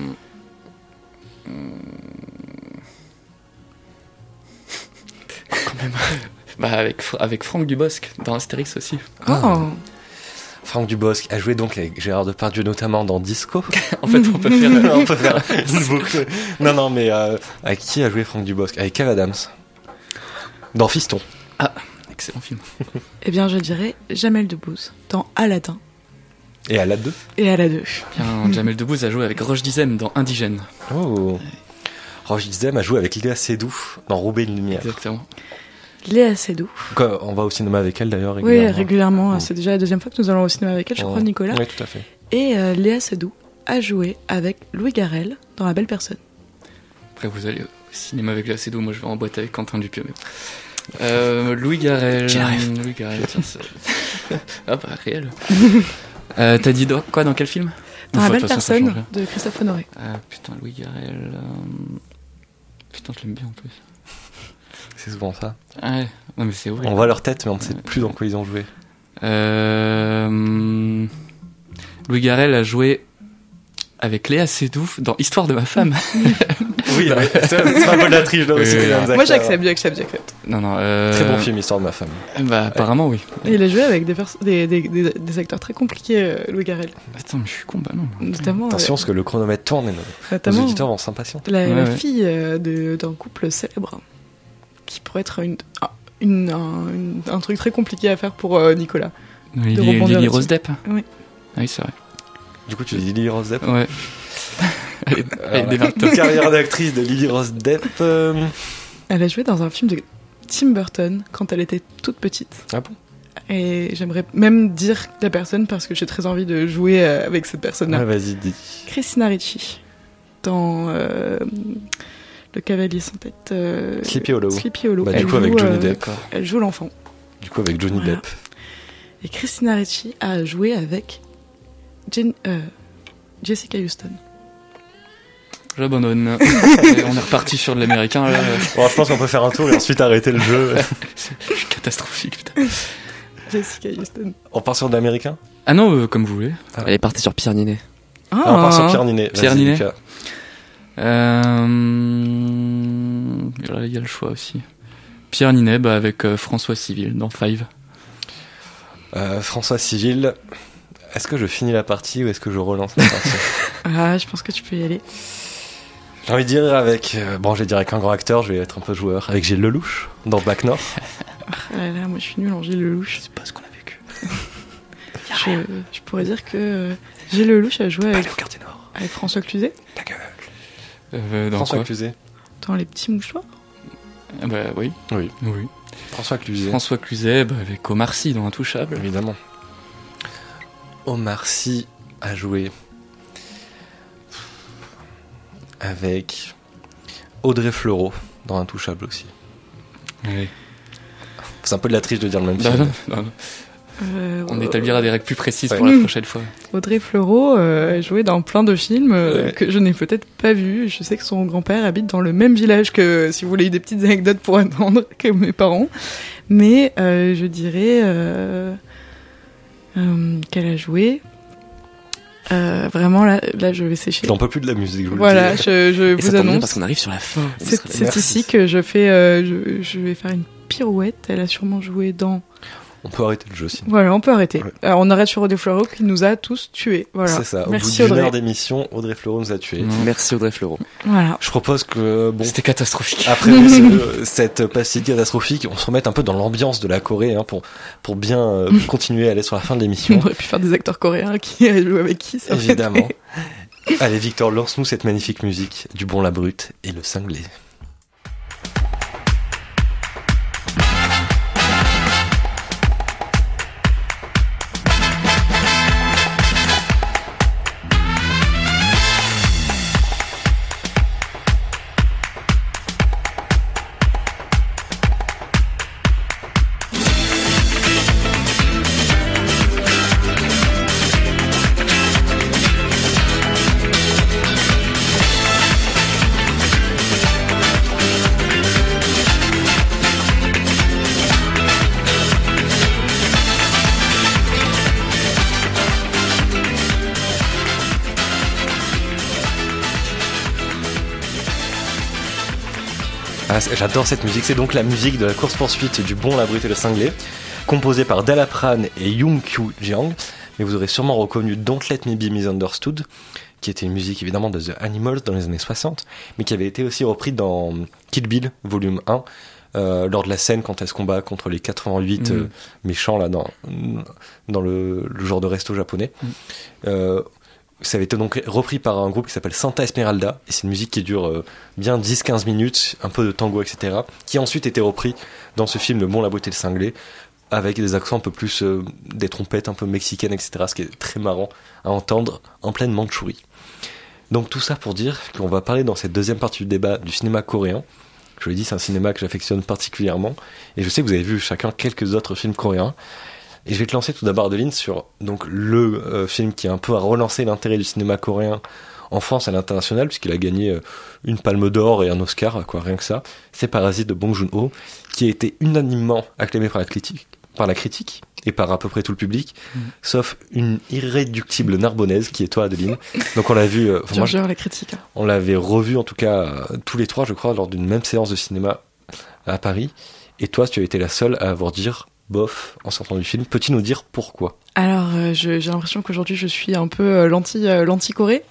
Speaker 2: Quand même... avec Franck Dubosc, dans Astérix aussi.
Speaker 3: Oh.
Speaker 1: Franck Dubosc a joué donc avec Gérard Depardieu notamment dans Disco.
Speaker 2: En fait, on peut faire
Speaker 1: une boucle. Non, mais avec qui a joué Franck Dubosc? Avec Kev Adams. Dans Fiston.
Speaker 2: Ah, excellent film.
Speaker 3: Eh bien, je dirais Jamel Debbouze dans Aladdin.
Speaker 1: Et Aladdin 2.
Speaker 2: Bien, Jamel Debbouze a joué avec Roche Dizem dans Indigène.
Speaker 1: Oh. Roche Dizem a joué avec Léa Seydoux dans Roubaix une lumière.
Speaker 2: Exactement.
Speaker 3: Léa Seydoux.
Speaker 1: On va au cinéma avec elle d'ailleurs régulièrement.
Speaker 3: Oui, régulièrement. C'est déjà la deuxième fois que nous allons au cinéma avec elle, je crois, Nicolas.
Speaker 1: Oui, tout à fait.
Speaker 3: Et Léa Seydoux a joué avec Louis Garrel dans La Belle Personne?
Speaker 2: Après, vous allez au cinéma avec l'Acedo, moi je vais en boîte avec Quentin Dupieux. Louis Garrel. Louis Garrel, tiens, ah bah, réel. T'as dit quoi dans quel film?
Speaker 3: Dans La Belle Personne de Christophe Honoré.
Speaker 2: Ah putain, Louis Garrel. Putain, je l'aime bien en plus.
Speaker 1: C'est souvent ça.
Speaker 2: Ouais, non mais c'est horrible.
Speaker 1: On voit leur tête, mais on ne sait plus dans quoi ils ont joué.
Speaker 2: Louis Garrel a joué avec Léa Seydoux dans Histoire de ma femme.
Speaker 1: Oui, c'est un peu de la triche.
Speaker 3: Moi j'accepte.
Speaker 2: Non,
Speaker 1: très bon film, Histoire de ma femme.
Speaker 2: Bah apparemment oui.
Speaker 3: Et il a joué avec des acteurs très compliqués, Louis Garrel.
Speaker 2: Attends, mais je suis con, bah non.
Speaker 3: Notamment,
Speaker 1: attention, parce que le chronomètre tourne et nos auditeurs vont s'impatienter.
Speaker 3: La fille d'un couple célèbre, qui pourrait être un truc très compliqué à faire pour Nicolas.
Speaker 2: Lily Rose Depp.
Speaker 3: Oui.
Speaker 2: Ah oui, c'est vrai.
Speaker 1: Du coup, tu dis Lily Rose Depp?
Speaker 2: Ouais.
Speaker 1: La carrière d'actrice de Lily Rose Depp.
Speaker 3: Elle a joué dans un film de Tim Burton quand elle était toute petite.
Speaker 1: Ah bon?
Speaker 3: Et j'aimerais même dire la personne parce que j'ai très envie de jouer avec cette personne-là.
Speaker 1: Ouais, vas-y, dis.
Speaker 3: Christina Ricci dans Le Cavalier sans tête.
Speaker 1: Sleepy Hollow. Bah,
Speaker 3: du
Speaker 1: coup, avec Johnny Depp.
Speaker 3: Elle joue l'enfant.
Speaker 1: Du coup, avec Johnny Depp.
Speaker 3: Et Christina Ricci a joué avec Jessica Houston.
Speaker 2: J'abandonne. On est reparti sur de l'américain là.
Speaker 1: Bon, je pense qu'on peut faire un tour et ensuite arrêter le jeu.
Speaker 2: C'est catastrophique, putain.
Speaker 3: Jessica Houston.
Speaker 1: On part sur de l'américain?
Speaker 2: Ah non, comme vous voulez.
Speaker 10: Elle est partie sur Pierre Ninet.
Speaker 1: On part sur Pierre Ninet.
Speaker 2: Pierre Ninet. Là, il y a le choix aussi. Pierre Ninet, bah, avec François Civil dans Five.
Speaker 1: François Civil. Est-ce que je finis la partie ou est-ce que je relance la partie?
Speaker 3: Je pense que tu peux y aller.
Speaker 1: J'ai envie de dire avec... je vais dire avec un grand acteur, je vais être un peu joueur. Avec Gilles Lelouch, dans Bac Nord.
Speaker 3: Là, moi je suis nul en Gilles Lelouch.
Speaker 2: C'est pas ce qu'on a vécu.
Speaker 3: Je pourrais dire que Gilles Lelouch a joué avec François Cluzet.
Speaker 1: Ta gueule. Dans François Cluzet.
Speaker 3: Dans Les Petits Mouchoirs.
Speaker 2: Bah oui.
Speaker 1: François
Speaker 2: Cluzet, avec Omar Sy dans Intouchable.
Speaker 1: Évidemment. Omar Sy a joué avec Audrey Fleurot dans Intouchable aussi.
Speaker 2: Oui.
Speaker 1: C'est un peu de la triche de dire le même film.
Speaker 2: Non. On établira des règles plus précises pour la prochaine fois.
Speaker 3: Audrey Fleurot a joué dans plein de films que je n'ai peut-être pas vus. Je sais que son grand-père habite dans le même village que, si vous voulez des petites anecdotes pour attendre, que mes parents. Mais je dirais qu'elle a joué. Vraiment là je vais sécher.
Speaker 1: J'en peux plus de la musique.
Speaker 3: Voilà, je vous annonce
Speaker 10: parce qu'on arrive sur la fin.
Speaker 3: C'est ici que je fais. Je vais faire une pirouette. Elle a sûrement joué dans.
Speaker 1: On peut arrêter le jeu sinon.
Speaker 3: Voilà, on peut arrêter. Ouais. On arrête sur Audrey Fleurot qui nous a tous tués. Voilà.
Speaker 1: C'est ça.
Speaker 3: Merci
Speaker 1: au bout d'une
Speaker 3: Audrey.
Speaker 1: heure d'émission, Audrey Fleurot nous a tués.
Speaker 10: Merci Audrey Fleurot.
Speaker 3: Voilà.
Speaker 1: Je propose que
Speaker 2: c'était catastrophique.
Speaker 1: Après cette pastille catastrophique, on se remette un peu dans l'ambiance de la Corée pour bien continuer à aller sur la fin de l'émission.
Speaker 3: On aurait pu faire des acteurs coréens qui jouent avec qui ça.
Speaker 1: Évidemment. Allez Victor, lance-nous cette magnifique musique du Bon, la Brute et le Cinglé. J'adore cette musique, c'est donc la musique de la course-poursuite du Bon, la Brute et le Cinglé, composée par Delapran et Young Kyu Jeong, mais vous aurez sûrement reconnu Don't Let Me Be Misunderstood, qui était une musique évidemment de The Animals dans les années 60, mais qui avait été aussi reprise dans Kill Bill, volume 1, lors de la scène quand elle se combat contre les 88 méchants là, dans le genre de resto japonais. Ça avait été donc repris par un groupe qui s'appelle Santa Esmeralda, et c'est une musique qui dure bien 10-15 minutes, un peu de tango, etc., qui a ensuite été repris dans ce film Le Bon, la Brute et le Cinglé, avec des accents un peu plus, des trompettes un peu mexicaines, etc. Ce qui est très marrant à entendre en pleine Mandchourie. Donc tout ça pour dire qu'on va parler dans cette deuxième partie du débat du cinéma coréen. Je vous l'ai dit, c'est un cinéma que j'affectionne particulièrement. Et je sais que vous avez vu chacun quelques autres films coréens. Et je vais te lancer tout d'abord, Adeline, sur donc, le film qui a un peu relancé l'intérêt du cinéma coréen en France et à l'international, puisqu'il a gagné une Palme d'Or et un Oscar, quoi, rien que ça. C'est Parasite de Bong Joon-ho, qui a été unanimement acclamé par la critique et par à peu près tout le public, sauf une irréductible Narbonnaise qui est toi, Adeline. Donc on l'a vu,
Speaker 3: la critique.
Speaker 1: On l'avait revu en tout cas tous les trois, je crois, lors d'une même séance de cinéma à Paris. Et toi, tu as été la seule à avoir dire bof en sortant du film. Peux-tu nous dire pourquoi ?
Speaker 3: Alors, j'ai l'impression qu'aujourd'hui je suis un peu l'anti-Corée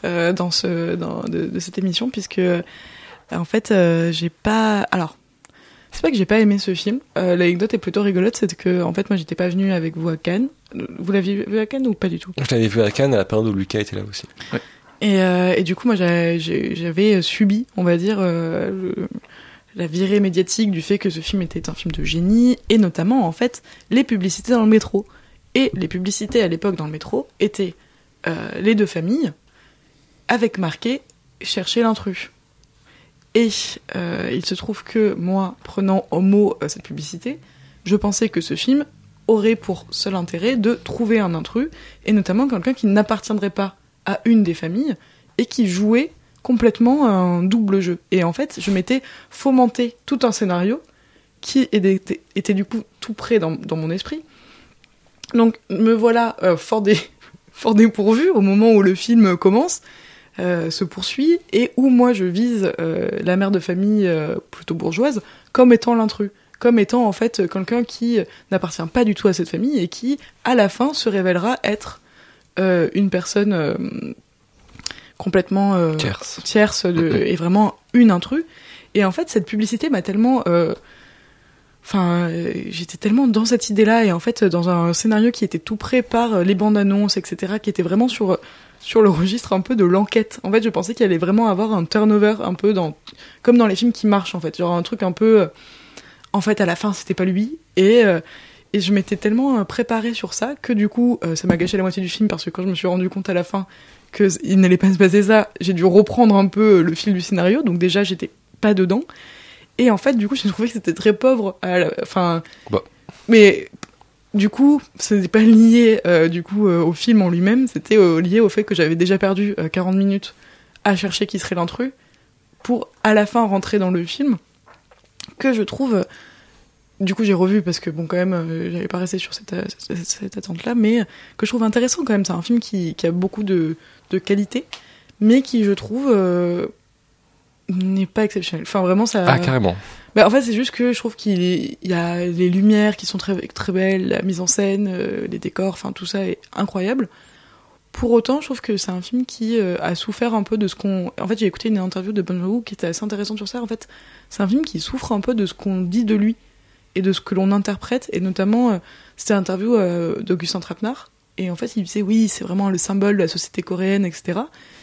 Speaker 3: de cette émission, puisque en fait j'ai pas. Alors, c'est pas que j'ai pas aimé ce film. L'anecdote est plutôt rigolote, c'est que en fait moi j'étais pas venue avec vous à Cannes. Vous l'aviez vu à Cannes ou pas du tout ?
Speaker 1: Je l'avais vu à Cannes à la période où Lucas était là aussi.
Speaker 3: Ouais. Et du coup moi j'avais subi, on va dire, la virée médiatique du fait que ce film était un film de génie, et notamment en fait les publicités dans le métro. Et les publicités à l'époque dans le métro étaient les deux familles avec marqué « Cherchez l'intrus ». Et il se trouve que moi, prenant au mot cette publicité, je pensais que ce film aurait pour seul intérêt de trouver un intrus, et notamment quelqu'un qui n'appartiendrait pas à une des familles et qui jouait complètement un double jeu. Et en fait, je m'étais fomenté tout un scénario qui était du coup tout près dans mon esprit. Donc me voilà fort dépourvu au moment où le film commence, se poursuit, et où moi je vise la mère de famille plutôt bourgeoise comme étant l'intrus, comme étant en fait quelqu'un qui n'appartient pas du tout à cette famille et qui à la fin se révélera être une personne complètement tierce et vraiment une intrus. Et en fait cette publicité m'a tellement j'étais tellement dans cette idée-là, et en fait dans un scénario qui était tout prêt par les bandes annonces, etc., qui était vraiment sur le registre un peu de l'enquête. En fait, je pensais qu'il allait vraiment avoir un turnover un peu comme dans les films qui marchent, en fait, genre un truc un peu en fait à la fin c'était pas lui, et je m'étais tellement préparée sur ça que du coup ça m'a gâché la moitié du film, parce que quand je me suis rendu compte à la fin que il n'allait pas se passer ça, j'ai dû reprendre un peu le fil du scénario, donc déjà j'étais pas dedans. Et en fait, du coup, j'ai trouvé que c'était très pauvre. Mais du coup, ce n'est pas lié au film en lui-même. C'était lié au fait que j'avais déjà perdu 40 minutes à chercher qui serait l'intrus pour, à la fin, rentrer dans le film. Que je trouve... Du coup, j'ai revu parce que, bon, quand même, j'avais pas resté sur cette attente-là, mais que je trouve intéressant quand même. C'est un film qui a beaucoup de qualité, mais qui, je trouve... n'est pas exceptionnel. Enfin, vraiment, ça...
Speaker 1: Ah, carrément.
Speaker 3: En fait, c'est juste que je trouve qu'il y a les lumières qui sont très, très belles, la mise en scène, les décors, enfin, tout ça est incroyable. Pour autant, je trouve que c'est un film qui a souffert un peu de ce qu'on... En fait, j'ai écouté une interview de Bong Joon-ho qui était assez intéressante sur ça. En fait, c'est un film qui souffre un peu de ce qu'on dit de lui et de ce que l'on interprète. Et notamment, c'était l'interview d'Augustin Trapenard. Et en fait, il disait, oui, c'est vraiment le symbole de la société coréenne, etc.,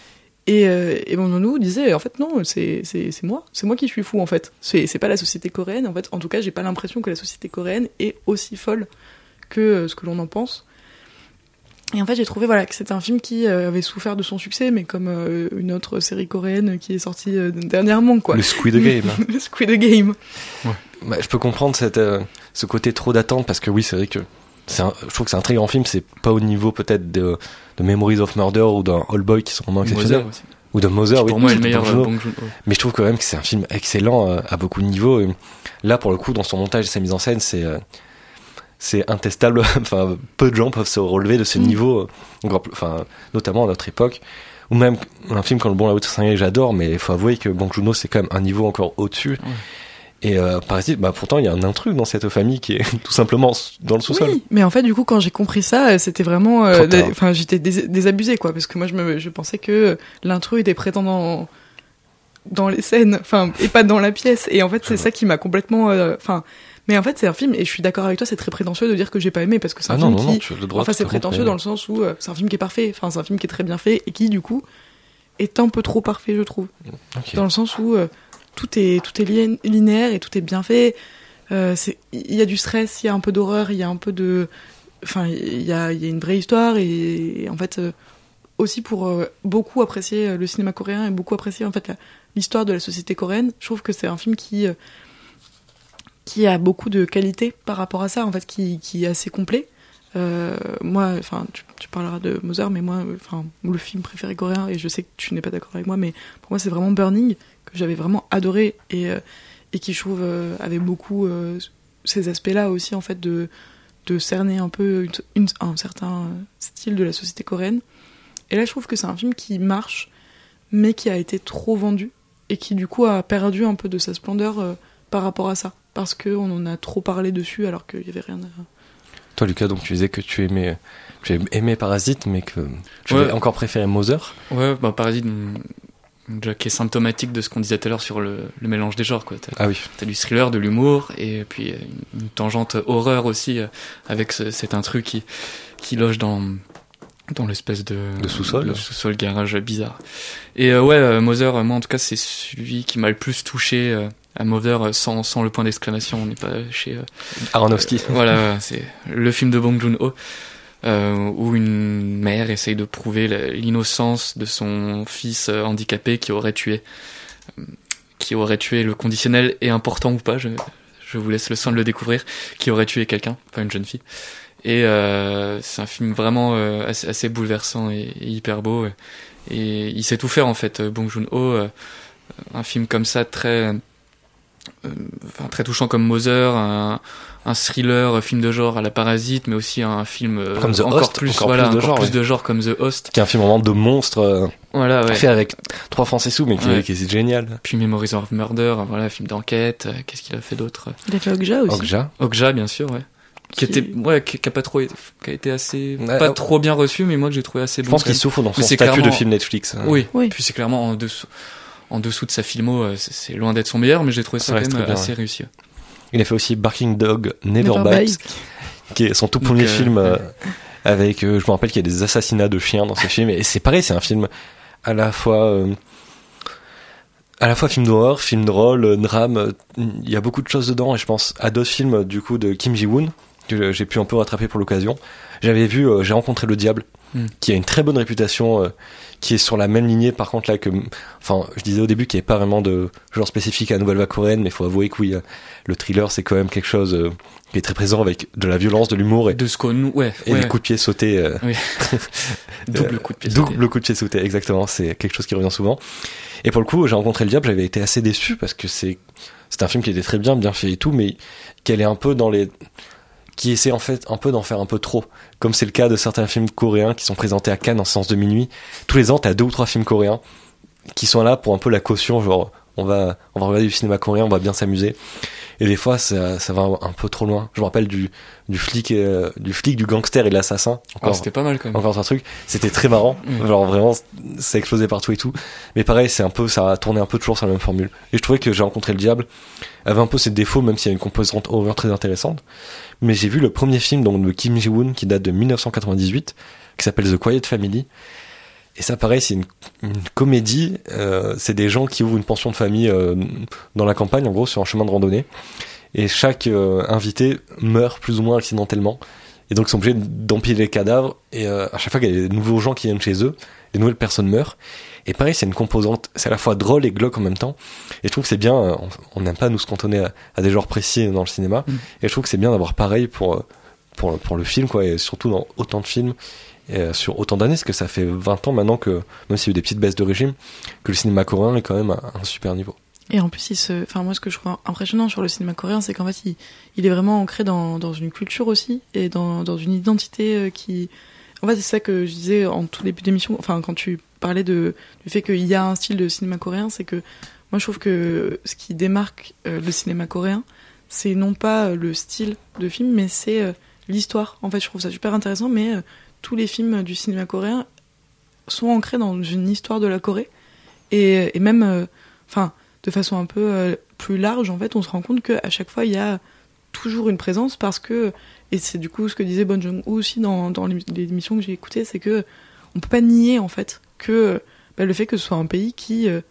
Speaker 3: Et Bong Joon-ho disait, en fait, non, c'est moi qui suis fou, en fait. C'est pas la société coréenne, en fait. En tout cas, j'ai pas l'impression que la société coréenne est aussi folle que ce que l'on en pense. Et en fait, j'ai trouvé, que c'était un film qui avait souffert de son succès, mais comme une autre série coréenne qui est sortie dernièrement, quoi.
Speaker 1: Le Squid Game.
Speaker 3: Le Squid Game.
Speaker 1: Ouais. Je peux comprendre ce côté trop d'attente, parce que oui, c'est vrai que je trouve que c'est un très grand film, c'est pas au niveau peut-être de Memories of Murder ou d'un All Boy qui sont vraiment exceptionnels, ou de Mother, oui,
Speaker 2: pour moi le meilleur Bong Joon-ho.
Speaker 1: Mais je trouve quand même que c'est un film excellent à beaucoup de niveaux, et là pour le coup dans son montage et sa mise en scène c'est intestable. Enfin, peu de gens peuvent se relever de ce niveau, notamment à notre époque, ou même un film comme Le Bon, la Haute Cinglée, j'adore, mais il faut avouer que Bong Joon-ho c'est quand même un niveau encore au-dessus. Et Parasite, pourtant il y a un intrus dans cette famille qui est tout simplement dans le sous-sol.
Speaker 3: Oui, mais en fait du coup quand j'ai compris ça, c'était vraiment j'étais désabusée, quoi, parce que moi je pensais que l'intrus était présent dans les scènes, et pas dans la pièce, et en fait c'est ça qui m'a complètement mais en fait c'est un film, et je suis d'accord avec toi, c'est très prétentieux de dire que j'ai pas aimé, parce que c'est un film c'est prétentieux dans le sens où c'est un film qui est parfait, c'est un film qui est très bien fait et qui du coup est un peu trop parfait, je trouve. Okay. Dans le sens où tout est linéaire et tout est bien fait. il y a du stress, il y a un peu d'horreur, il y a un peu de, enfin, il y a une vraie histoire et en fait, aussi pour beaucoup apprécier le cinéma coréen et beaucoup apprécier en fait l'histoire de la société coréenne, je trouve que c'est un film qui a beaucoup de qualité par rapport à ça, en fait, qui est assez complet. Moi, enfin, tu parleras de Mother, mais moi, enfin, le film préféré coréen, et je sais que tu n'es pas d'accord avec moi, mais pour moi, c'est vraiment Burning, que j'avais vraiment adoré et qui, je trouve, avait beaucoup ces aspects-là aussi, en fait, de cerner un peu un certain style de la société coréenne. Et là, je trouve que c'est un film qui marche, mais qui a été trop vendu, et qui, du coup, a perdu un peu de sa splendeur par rapport à ça, parce qu'on en a trop parlé dessus, alors qu'il n'y avait rien à...
Speaker 1: Toi, Lucas, donc tu disais que tu aimais Parasite, mais que tu avais encore préféré Mother.
Speaker 2: Ouais, bah Parasite, déjà, qui est symptomatique de ce qu'on disait tout à l'heure sur le mélange des genres, quoi.
Speaker 1: Ah oui. T'as
Speaker 2: du thriller, de l'humour, et puis une tangente horreur aussi, avec cet intrus qui loge dans l'espèce de
Speaker 1: sous-sol.
Speaker 2: Le sous-sol garage bizarre. Et ouais, Mother, moi en tout cas, c'est celui qui m'a le plus touché. À Mother, sans le point d'exclamation, on n'est pas chez
Speaker 1: Aronofsky.
Speaker 2: Voilà, c'est le film de Bong Joon-ho, où une mère essaye de prouver l'innocence de son fils handicapé qui aurait tué le conditionnel est important ou pas, je vous laisse le soin de le découvrir, qui aurait tué quelqu'un, enfin une jeune fille. Et c'est un film vraiment assez bouleversant et hyper beau, et il sait tout faire en fait, Bong Joon-ho. Un film comme ça très touchant comme Mother, un thriller, film de genre à la Parasite, mais aussi un film
Speaker 1: comme The
Speaker 2: encore
Speaker 1: Host,
Speaker 2: plus
Speaker 1: ouais.
Speaker 2: de genre comme The Host,
Speaker 1: qui est un film vraiment de monstre,
Speaker 2: voilà, ouais.
Speaker 1: Fait avec 3 francs 6 sous, mais qui est génial.
Speaker 2: Puis Memories of Murder, voilà, film d'enquête. Qu'est-ce qu'il a fait d'autre?
Speaker 3: Il a fait Okja aussi.
Speaker 2: Okja, bien sûr, ouais. Qui a été assez pas trop bien reçu, mais moi que j'ai trouvé assez bon.
Speaker 1: Je pense qu'il souffre dans son statut de film Netflix.
Speaker 2: Oui. Puis c'est clairement en dessous de sa filmo, c'est loin d'être son meilleur, mais j'ai trouvé ça quand même assez réussi.
Speaker 1: Il a fait aussi Barking Dog Never Bites, qui est son tout premier film avec, je me rappelle qu'il y a des assassinats de chiens dans ce film, et c'est pareil, c'est un film à la fois film d'horreur, film drôle, drame, il y a beaucoup de choses dedans, et je pense à d'autres films du coup de Kim Ji-woon que j'ai pu un peu rattraper pour l'occasion. J'ai rencontré le diable, qui a une très bonne réputation, qui est sur la même lignée par contre là que, enfin, je disais au début qu'il n'y avait pas vraiment de genre spécifique à la nouvelle vague coréenne, mais il faut avouer que oui, le thriller c'est quand même quelque chose qui est très présent, avec de la violence, de l'humour et
Speaker 2: de ce qu'on
Speaker 1: des coups de pied sautés.
Speaker 2: Oui. Double coup de pied
Speaker 1: sauté. Double coup de pied sauté, exactement, c'est quelque chose qui revient souvent. Et pour le coup, j'ai rencontré le diable, j'avais été assez déçu parce que c'est un film qui était très bien fait et tout, mais qu'elle est un peu qui essaie en fait un peu d'en faire un peu trop, comme c'est le cas de certains films coréens qui sont présentés à Cannes en séance de minuit. Tous les ans, t'as 2 ou 3 films coréens qui sont là pour un peu la caution, genre on va regarder du cinéma coréen, on va bien s'amuser. Et des fois, ça va un peu trop loin. Je me rappelle du flic, du gangster et de l'assassin.
Speaker 2: C'était pas mal quand même.
Speaker 1: Encore un truc. C'était très marrant. Genre vraiment, ça explosait partout et tout. Mais pareil, ça a tourné un peu toujours sur la même formule. Et je trouvais que J'ai rencontré le diable avait un peu ses défauts, même s'il y a une composante horreur très intéressante. Mais j'ai vu le premier film donc de Kim Ji-woon qui date de 1998, qui s'appelle The Quiet Family. Et ça, pareil, c'est une comédie. C'est des gens qui ouvrent une pension de famille dans la campagne, en gros, sur un chemin de randonnée. Et chaque invité meurt plus ou moins accidentellement. Et donc, ils sont obligés d'empiler les cadavres. Et à chaque fois qu'il y a des nouveaux gens qui viennent chez eux, les nouvelles personnes meurent. Et pareil, c'est une composante, c'est à la fois drôle et glauque en même temps. Et je trouve que c'est bien, on n'aime pas nous se cantonner à des genres précis dans le cinéma. Et je trouve que c'est bien d'avoir pareil pour le film, quoi, et surtout dans autant de films. Et sur autant d'années, parce que ça fait 20 ans maintenant que, même s'il y a eu des petites baisses de régime, que le cinéma coréen est quand même à un super niveau.
Speaker 3: Et en plus, moi, ce que je trouve impressionnant sur le cinéma coréen, c'est qu'en fait, il est vraiment ancré dans une culture aussi, et dans une identité qui... En fait, c'est ça que je disais en tout début d'émission, enfin, quand tu parlais du fait qu'il y a un style de cinéma coréen, c'est que moi, je trouve que ce qui démarque le cinéma coréen, c'est non pas le style de film, mais c'est l'histoire. En fait, je trouve ça super intéressant, mais... tous les films du cinéma coréen sont ancrés dans une histoire de la Corée, et même de façon un peu plus large, en fait, on se rend compte qu'à chaque fois il y a toujours une présence, parce que, et c'est du coup ce que disait Bong Joon-ho aussi dans l'émission que j'ai écoutée, c'est que on peut pas nier en fait que le fait que ce soit un pays qui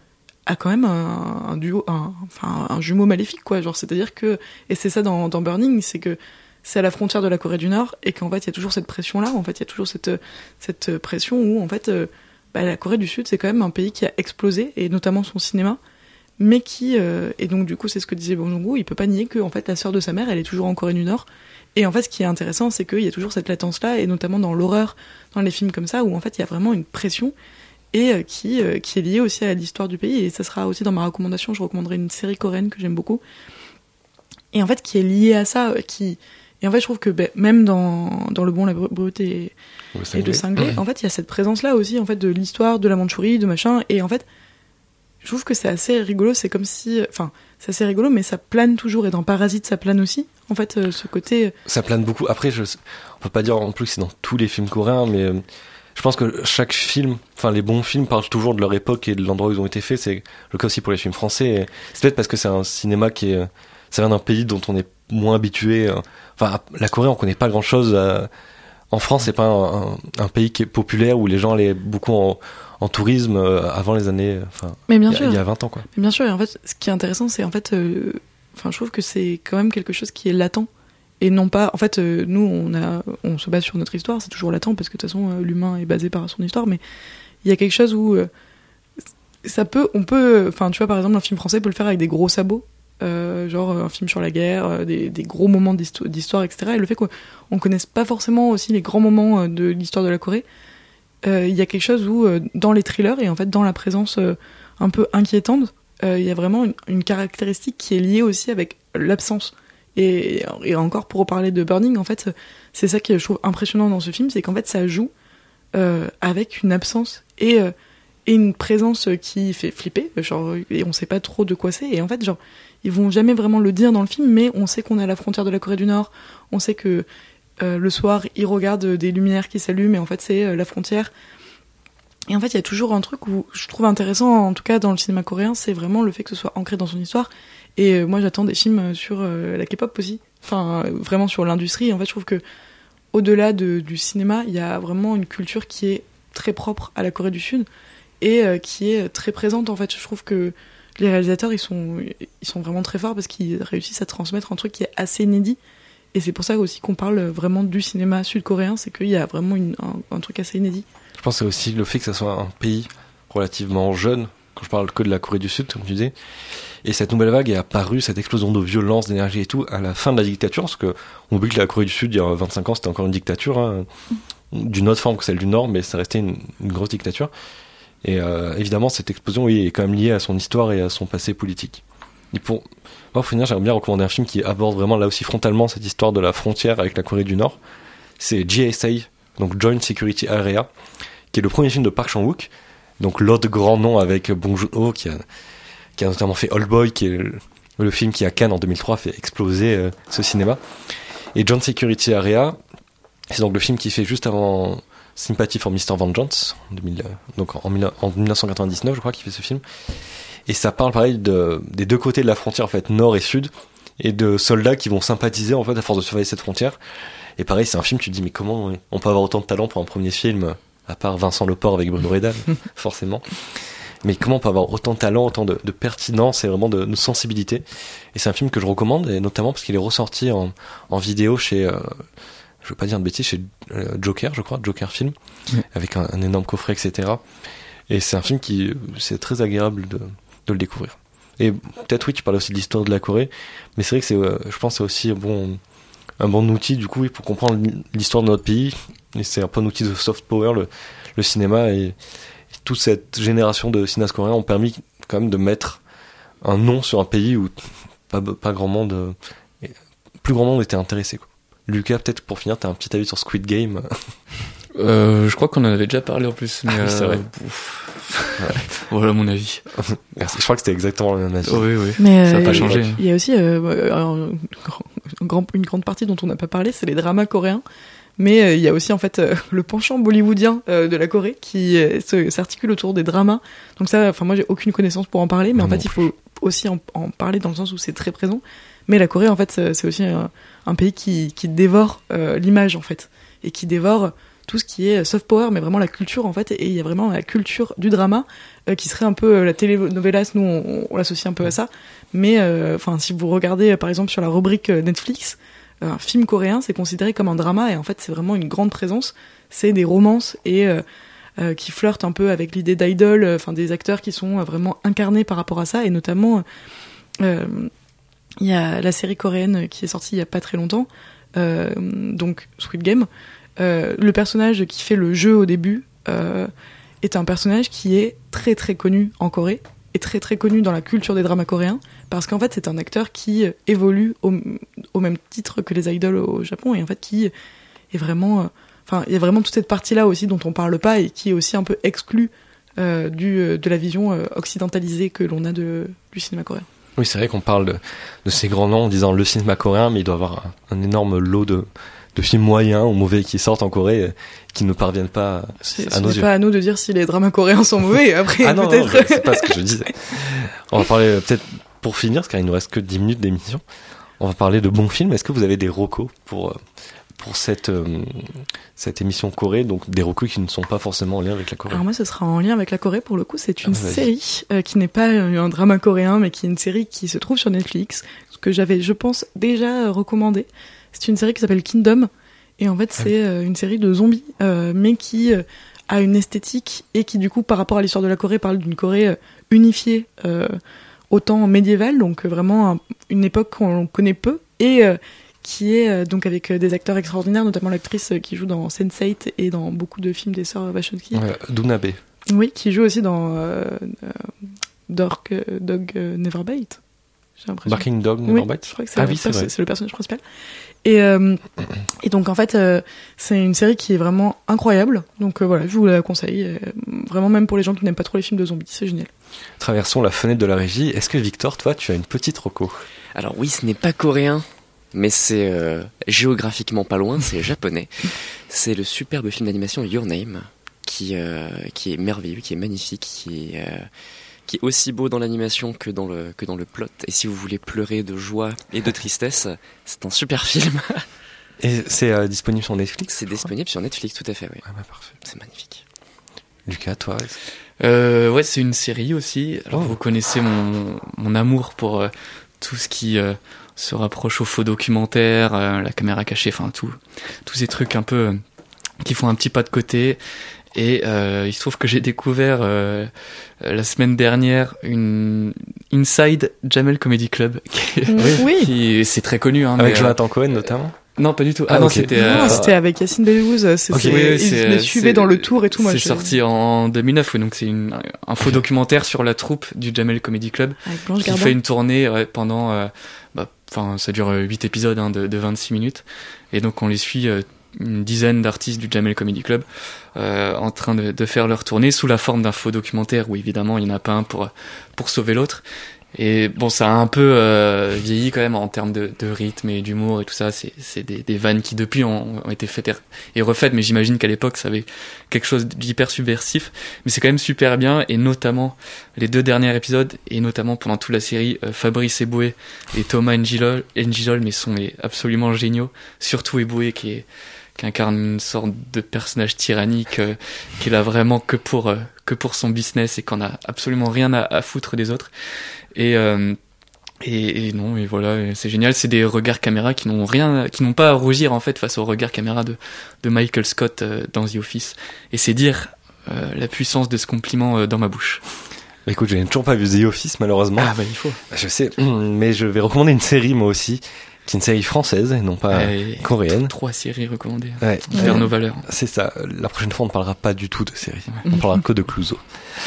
Speaker 3: a quand même un jumeau maléfique, quoi. Genre, c'est-à-dire que, et c'est ça dans Burning, c'est que c'est à la frontière de la Corée du Nord, et qu'en fait, il y a toujours cette pression-là, en fait, il y a toujours cette pression où, en fait, la Corée du Sud, c'est quand même un pays qui a explosé, et notamment son cinéma, mais qui, et donc, du coup, c'est ce que disait Bong Joon-ho, il peut pas nier que, en fait, la sœur de sa mère, elle est toujours en Corée du Nord, et en fait, ce qui est intéressant, c'est qu'il y a toujours cette latence-là, et notamment dans l'horreur, dans les films comme ça, où, en fait, il y a vraiment une pression, et qui est lié aussi à l'histoire du pays, et ça sera aussi dans ma recommandation, je recommanderai une série coréenne que j'aime beaucoup, et en fait qui est liée à ça, et en fait je trouve que même dans Le Bon, la Brute et Le Cinglé, en fait il y a cette présence là aussi en fait de l'histoire de la Mandchourie, de machin, et en fait je trouve que c'est assez rigolo, c'est comme si, enfin c'est assez rigolo, mais ça plane toujours, et dans Parasite ça plane aussi, en fait ce côté... Ça
Speaker 1: plane beaucoup, après on peut pas dire en plus que c'est dans tous les films coréens, mais... Je pense que chaque film, enfin les bons films parlent toujours de leur époque et de l'endroit où ils ont été faits. C'est le cas aussi pour les films français. Et c'est peut-être parce que c'est un cinéma ça vient d'un pays dont on est moins habitué. Enfin, la Corée, on connaît pas grand-chose. En France, c'est pas un pays qui est populaire où les gens allaient beaucoup en tourisme avant les années. Enfin,
Speaker 3: mais bien sûr,
Speaker 1: il y a 20 ans, quoi.
Speaker 3: Mais bien sûr. Et en fait, ce qui est intéressant, c'est en fait, je trouve que c'est quand même quelque chose qui est latent. Et non pas, en fait, nous, on se base sur notre histoire, c'est toujours latent, parce que de toute façon, l'humain est basé par son histoire, mais il y a quelque chose où on peut, tu vois, par exemple, un film français peut le faire avec des gros sabots, genre un film sur la guerre, des gros moments d'histoire, etc. Et le fait qu'on connaisse pas forcément aussi les grands moments de l'histoire de la Corée, il y a quelque chose où, dans les thrillers, et en fait, dans la présence un peu inquiétante, il y a vraiment une caractéristique qui est liée aussi avec l'absence. Et encore, pour reparler de Burning, en fait, c'est ça que je trouve impressionnant dans ce film, c'est qu'en fait, ça joue avec une absence et une présence qui fait flipper, genre, et on sait pas trop de quoi c'est. Et en fait, genre, ils vont jamais vraiment le dire dans le film, mais on sait qu'on est à la frontière de la Corée du Nord, on sait que le soir, ils regardent des lumières qui s'allument, et en fait, c'est la frontière. Et en fait, il y a toujours un truc où je trouve intéressant, en tout cas dans le cinéma coréen, c'est vraiment le fait que ce soit ancré dans son histoire. Et moi, j'attends des films sur la K-pop aussi. Enfin, vraiment sur l'industrie. En fait, je trouve que au-delà du cinéma, il y a vraiment une culture qui est très propre à la Corée du Sud et qui est très présente. En fait, je trouve que les réalisateurs, ils sont vraiment très forts parce qu'ils réussissent à transmettre un truc qui est assez inédit. Et c'est pour ça aussi qu'on parle vraiment du cinéma sud-coréen, c'est qu'il y a vraiment un truc assez inédit.
Speaker 1: Je pense que c'est aussi le fait que ça soit un pays relativement jeune, quand je parle que de la Corée du Sud, comme tu disais. Et cette nouvelle vague est apparue, cette explosion de violence, d'énergie et tout, à la fin de la dictature, parce que on oublie que la Corée du Sud, il y a 25 ans, c'était encore une dictature, hein, d'une autre forme que celle du Nord, mais ça restait une grosse dictature. Et évidemment, cette explosion, oui, est quand même liée à son histoire et à son passé politique. Et pour finir, j'aimerais bien recommander un film qui aborde vraiment là aussi frontalement cette histoire de la frontière avec la Corée du Nord. C'est JSA, donc Joint Security Area, qui est le premier film de Park Chan-wook, donc l'autre grand nom avec Bong Joon-ho, qui a notamment fait Old Boy, qui est le film qui à Cannes en 2003 fait exploser ce cinéma. Et Joint Security Area, c'est donc le film qui fait juste avant Sympathy for Mr. Vengeance, donc en 1999 je crois qu'il fait ce film. Et ça parle pareil des deux côtés de la frontière, en fait, nord et sud, et de soldats qui vont sympathiser en fait à force de surveiller cette frontière. Et pareil, c'est un film, tu te dis mais comment on peut avoir autant de talent pour un premier film, à part Vincent Leport avec Bruno Redal, forcément. Mais comment on peut avoir autant de talent, autant de pertinence et vraiment de sensibilité. Et c'est un film que je recommande, et notamment parce qu'il est ressorti en vidéo chez, je veux pas dire de bêtises, chez Joker, je crois, Joker Film, avec un énorme coffret, etc. Et c'est un film qui, c'est très agréable de le découvrir. Et peut-être oui, tu parlais aussi de l'histoire de la Corée, mais c'est vrai que je pense que c'est aussi un bon outil du coup pour comprendre l'histoire de notre pays. Et c'est un peu un outil de soft power, le cinéma, et toute cette génération de cinéastes coréens ont permis quand même de mettre un nom sur un pays où pas grand monde, plus grand monde était intéressé, quoi. Lucas, peut-être pour finir, t'as un petit avis sur Squid Game?
Speaker 2: Je crois qu'on en avait déjà parlé en plus, mais
Speaker 1: c'est vrai.
Speaker 2: Voilà mon avis.
Speaker 1: Merci. Je crois que c'était exactement le même avis.
Speaker 2: Oui.
Speaker 3: Mais
Speaker 2: ça n'a pas changé.
Speaker 3: Il y a aussi une grande partie dont on n'a pas parlé, c'est les dramas coréens. Mais il y a aussi en fait le penchant bollywoodien de la Corée qui s'articule autour des dramas. Donc ça, enfin moi j'ai aucune connaissance pour en parler, mais en fait il faut aussi en parler dans le sens où c'est très présent. Mais la Corée en fait c'est aussi un pays qui dévore l'image en fait, et qui dévore tout ce qui est soft power, mais vraiment la culture en fait, et il y a vraiment la culture du drama qui serait un peu la telenovelas, nous on l'associe un peu à ça, mais enfin si vous regardez par exemple sur la rubrique Netflix, un film coréen c'est considéré comme un drama, et en fait c'est vraiment une grande présence, c'est des romances et qui flirtent un peu avec l'idée d'idol, enfin des acteurs qui sont vraiment incarnés par rapport à ça, et notamment il y a la série coréenne qui est sortie il y a pas très longtemps, donc Squid Game. Le personnage qui fait le jeu au début est un personnage qui est très très connu en Corée et très très connu dans la culture des dramas coréens, parce qu'en fait c'est un acteur qui évolue au même titre que les idoles au Japon, et en fait qui est vraiment enfin il y a vraiment toute cette partie là aussi dont on parle pas et qui est aussi un peu exclue de la vision occidentalisée que l'on a du cinéma coréen.
Speaker 1: Oui, c'est vrai qu'on parle de ces grands noms en disant le cinéma coréen, mais il doit y avoir un énorme lot de films moyens ou mauvais qui sortent en Corée qui ne parviennent pas à nos yeux.
Speaker 3: C'est pas à nous de dire si les dramas coréens sont mauvais, après peut-être...
Speaker 1: Non, c'est pas ce que je disais. On va parler peut-être, pour finir, car il nous reste que 10 minutes d'émission, on va parler de bons films. Est-ce que vous avez des recos pour cette émission Corée, donc des recos qui ne sont pas forcément en lien avec la Corée?
Speaker 3: Alors moi, ce sera en lien avec la Corée pour le coup. C'est une série qui n'est pas un drama coréen, mais qui est une série qui se trouve sur Netflix, que j'avais, je pense, déjà recommandé. C'est une série qui s'appelle Kingdom, et en fait c'est une série de zombies, mais qui a une esthétique et qui du coup par rapport à l'histoire de la Corée parle d'une Corée unifiée au temps médiéval, donc vraiment une époque qu'on connaît peu, et qui est donc avec des acteurs extraordinaires, notamment l'actrice qui joue dans Sense8 et dans beaucoup de films des sœurs Wachowski.
Speaker 1: Doona Bae.
Speaker 3: Oui, qui joue aussi dans Dog Never Bite. J'ai l'impression.
Speaker 1: Barking Dog Never Bite.
Speaker 3: Je crois que c'est le personnage principal. Et donc en fait c'est une série qui est vraiment incroyable, donc voilà, je vous la conseille, vraiment, même pour les gens qui n'aiment pas trop les films de zombies, c'est génial.
Speaker 1: Traversons la fenêtre de la régie. Est-ce que Victor, toi tu as une petite reco?
Speaker 10: Alors oui, ce n'est pas coréen, mais c'est géographiquement pas loin, c'est japonais. C'est le superbe film d'animation Your Name, qui est merveilleux, qui est magnifique, qui est aussi beau dans l'animation que dans le plot. Et si vous voulez pleurer de joie et de tristesse, c'est un super film.
Speaker 1: Et c'est disponible sur Netflix?
Speaker 10: C'est disponible sur Netflix, tout à fait, oui.
Speaker 1: Ah bah parfait.
Speaker 10: C'est magnifique.
Speaker 1: Lucas, toi?
Speaker 2: Ouais, c'est une série aussi. Alors vous connaissez mon amour pour tout ce qui se rapproche aux faux documentaires, la caméra cachée, enfin tous ces trucs un peu qui font un petit pas de côté. Et il se trouve que j'ai découvert la semaine dernière une Inside Jamel Comedy Club qui c'est très connu, hein,
Speaker 1: avec Jonathan Cohen notamment.
Speaker 2: Non, pas du tout.
Speaker 3: Non, c'était avec Yacine Belliouz. Il les suivait dans le tour et tout. Moi,
Speaker 2: c'est sorti en 2009, donc c'est un faux documentaire sur la troupe du Jamel Comedy Club qui fait une tournée pendant, ça dure 8 épisodes de 26 minutes, et donc on les suit une dizaine d'artistes du Jamel Comedy Club en train de faire leur tournée sous la forme d'un faux documentaire où évidemment il n'y en a pas un pour sauver l'autre. Et bon, ça a un peu vieilli quand même en termes de rythme et d'humour et tout ça. C'est des vannes qui depuis ont été faites et refaites, mais j'imagine qu'à l'époque ça avait quelque chose d'hyper subversif. Mais c'est quand même super bien, et notamment les 2 derniers épisodes, et notamment pendant toute la série, Fabrice Eboué et Thomas Njijol mais sont absolument géniaux. Surtout Eboué qui incarne une sorte de personnage tyrannique qui est là vraiment que pour son business et qu'on a absolument rien à foutre des autres. Et voilà, c'est génial. C'est des regards caméra qui n'ont pas à rougir en fait face aux regards caméra de Michael Scott dans The Office. Et c'est dire la puissance de ce compliment dans ma bouche.
Speaker 1: Bah écoute, je n'ai toujours pas vu The Office malheureusement.
Speaker 2: Ah bah il faut.
Speaker 1: Je sais, mais je vais recommander une série moi aussi, qui est une série française et non pas coréenne.
Speaker 2: 3 séries recommandées.
Speaker 1: Ouais.
Speaker 2: Vers nos valeurs.
Speaker 1: C'est ça. La prochaine fois, on ne parlera pas du tout de séries. Ouais. On parlera que de Clouseau.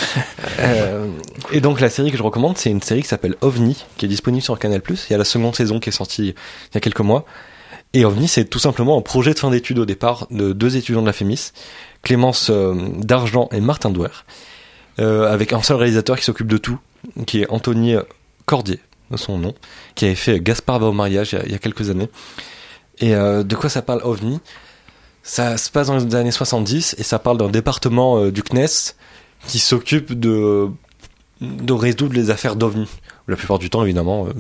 Speaker 1: Et donc, la série que je recommande, c'est une série qui s'appelle OVNI, qui est disponible sur Canal+. Il y a la seconde saison qui est sortie il y a quelques mois. Et OVNI, c'est tout simplement un projet de fin d'études au départ de 2 étudiants de la FEMIS, Clémence Dargent et Martin Douer, avec un seul réalisateur qui s'occupe de tout, qui est Anthony Cordier, son nom, qui avait fait Gaspard va au mariage il y a quelques années. Et de quoi ça parle OVNI? Ça se passe dans les années 70 et ça parle d'un département du CNES qui s'occupe de résoudre les affaires d'OVNI. La plupart du temps, évidemment,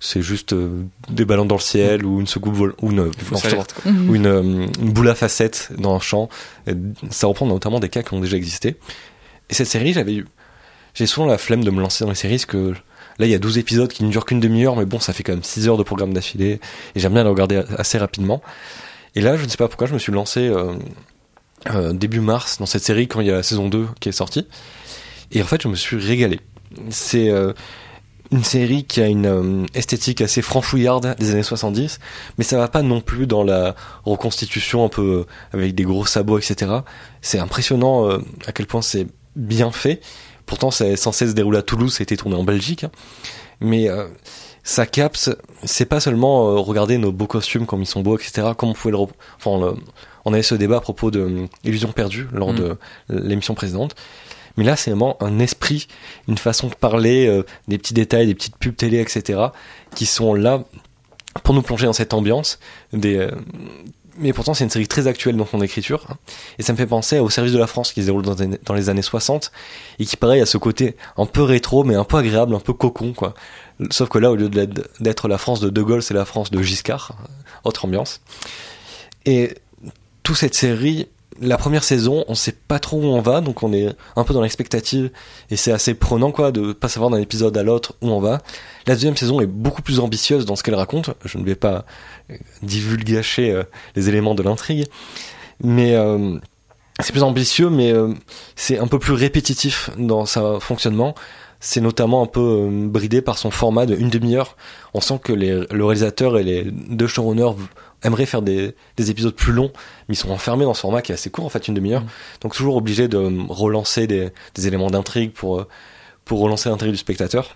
Speaker 1: c'est juste des ballons dans le ciel ou une soucoupe ou une boule à facettes dans un champ. Et ça reprend notamment des cas qui ont déjà existé. Et cette série, j'ai souvent la flemme de me lancer dans les séries parce que là il y a 12 épisodes qui ne durent qu'une demi-heure, mais bon, ça fait quand même 6 heures de programme d'affilée et j'aime bien les regarder assez rapidement. Et là, je ne sais pas pourquoi, je me suis lancé début mars dans cette série quand il y a la saison 2 qui est sortie. Et en fait, je me suis régalé. C'est une série qui a une esthétique assez franchouillarde des années 70, mais ça va pas non plus dans la reconstitution un peu avec des gros sabots, etc. C'est impressionnant à quel point c'est bien fait. Pourtant, c'est censé se dérouler à Toulouse, ça a été tourné en Belgique. Mais ça capte, c'est pas seulement regarder nos beaux costumes comme ils sont beaux, etc. Comme on pouvait on avait ce débat à propos de Illusion perdue lors de l'émission précédente. Mais là, c'est vraiment un esprit, une façon de parler, des petits détails, des petites pubs télé, etc. qui sont là pour nous plonger dans cette ambiance. Mais pourtant, c'est une série très actuelle dans son écriture. Et ça me fait penser au Service de la France qui se déroule dans les années 60 et qui, pareil, a ce côté un peu rétro, mais un peu agréable, un peu cocon, quoi. Sauf que là, au lieu d'être la France de Gaulle, c'est la France de Giscard. Autre ambiance. Et toute cette série, la première saison, on sait pas trop où on va, donc on est un peu dans l'expectative et c'est assez prenant, quoi, de pas savoir d'un épisode à l'autre où on va. La deuxième saison est beaucoup plus ambitieuse dans ce qu'elle raconte. Je ne vais pas divulgacher les éléments de l'intrigue, mais c'est plus ambitieux, mais c'est un peu plus répétitif dans son fonctionnement. C'est notamment un peu bridé par son format de une demi-heure. On sent que le réalisateur et les deux showrunners aimeraient faire des épisodes plus longs, mais ils sont enfermés dans ce format qui est assez court, en fait, une demi-heure. Donc toujours obligés de relancer des éléments d'intrigue pour relancer l'intérêt du spectateur.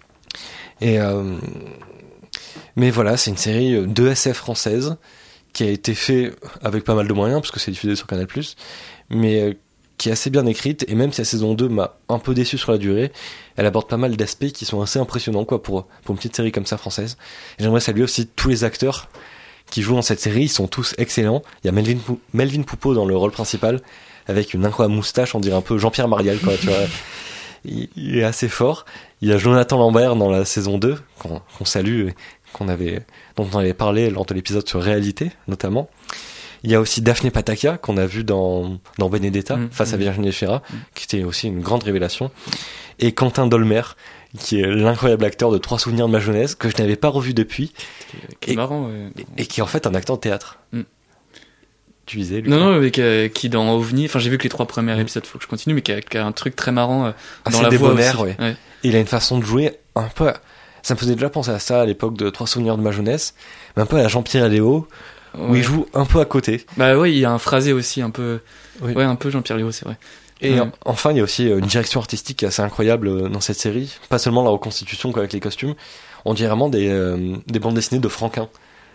Speaker 1: Mais voilà, c'est une série de SF française qui a été fait avec pas mal de moyens, parce que c'est diffusé sur Canal+, mais qui est assez bien écrite, et même si la saison 2 m'a un peu déçu sur la durée, elle aborde pas mal d'aspects qui sont assez impressionnants, quoi, pour une petite série comme ça française. Et j'aimerais saluer aussi tous les acteurs qui jouent dans cette série, ils sont tous excellents. Il y a Melvin Poupeau dans le rôle principal, avec une incroyable moustache, on dirait un peu Jean-Pierre Mariel, quoi, tu vois. Il est assez fort. Il y a Jonathan Lambert dans la saison 2, qu'on salue, et dont on avait parlé lors de l'épisode sur Réalité, notamment. Il y a aussi Daphné Patakia, qu'on a vu dans Benedetta, face à Virginie Efira, qui était aussi une grande révélation. Et Quentin Dolmer, qui est l'incroyable acteur de 3 souvenirs de ma jeunesse, que je n'avais pas revu depuis.
Speaker 2: Qui est marrant,
Speaker 1: et qui est en fait un acteur de théâtre. Tu disais, lui?
Speaker 2: Non, mais qui dans OVNI, enfin j'ai vu que les 3 premiers épisodes, faut que je continue, mais qui a un truc très marrant dans la voix aussi.
Speaker 1: Ouais. Ouais. Il a une façon de jouer un peu... Ça me faisait déjà penser à ça à l'époque de 3 souvenirs de ma jeunesse, mais un peu à la Jean-Pierre Léo, où il joue un peu à côté.
Speaker 2: Bah ouais, il y a un phrasé aussi un peu... Oui. Ouais, un peu Jean-Pierre Léo, c'est vrai.
Speaker 1: Et enfin, il y a aussi une direction artistique qui est assez incroyable dans cette série. Pas seulement la reconstitution avec les costumes. On dirait vraiment des bandes dessinées de Franquin.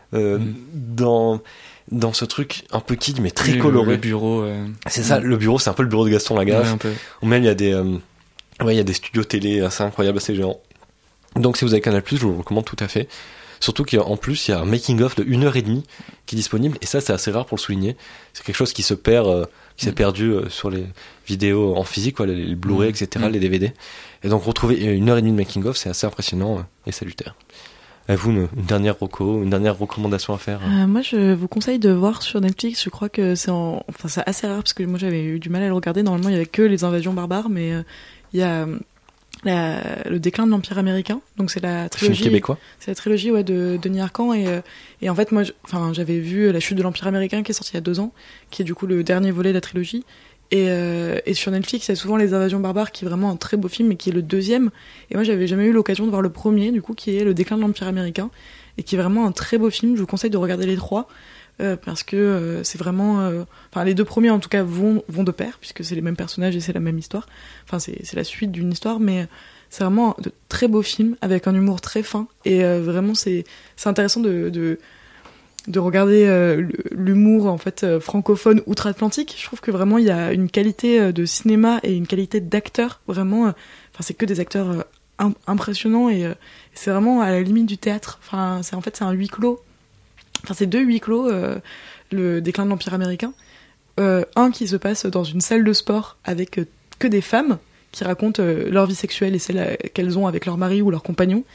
Speaker 1: Dans ce truc un peu kid, mais très coloré.
Speaker 2: Le bureau.
Speaker 1: C'est ça, le bureau, c'est un peu le bureau de Gaston Lagaffe. Ouais, ou même il y a des studios télé assez incroyables, assez géants. Donc si vous avez Canal+, je vous le recommande tout à fait. Surtout qu'en plus, il y a un making-of de 1h30 qui est disponible, et ça, c'est assez rare pour le souligner. C'est quelque chose qui se perd, qui s'est perdu sur les vidéos en physique, quoi, les Blu-ray, etc., les DVD. Et donc, retrouver 1h30 de making-of, c'est assez impressionnant et salutaire. Avez-vous une dernière recommandation à faire?
Speaker 3: Moi, je vous conseille de voir sur Netflix. Je crois que c'est assez rare, parce que moi, j'avais eu du mal à le regarder. Normalement, il y avait que les invasions barbares, mais il y a... le déclin de l'Empire américain, donc c'est la trilogie.
Speaker 1: Film québécois.
Speaker 3: C'est la trilogie de Denis Arcand et en fait moi j'avais vu La chute de l'Empire américain qui est sorti il y a 2 ans, qui est du coup le dernier volet de la trilogie et sur Netflix il y a souvent Les Invasions barbares qui est vraiment un très beau film et qui est le 2e, et moi j'avais jamais eu l'occasion de voir le premier du coup qui est Le déclin de l'Empire américain et qui est vraiment un très beau film. Je vous conseille de regarder les 3 parce que c'est vraiment les 2 premiers en tout cas vont de pair puisque c'est les mêmes personnages et c'est la même histoire, c'est la suite d'une histoire, mais c'est vraiment de très beaux films avec un humour très fin et vraiment c'est intéressant de regarder l'humour en fait francophone outre-Atlantique. Je trouve que vraiment il y a une qualité de cinéma et une qualité d'acteurs vraiment, c'est que des acteurs impressionnants et c'est vraiment à la limite du théâtre. C'est un huis clos. C'est 2 huis clos, le déclin de l'Empire américain. Un qui se passe dans une salle de sport avec que des femmes qui racontent leur vie sexuelle et celle qu'elles ont avec leur mari ou leur compagnon.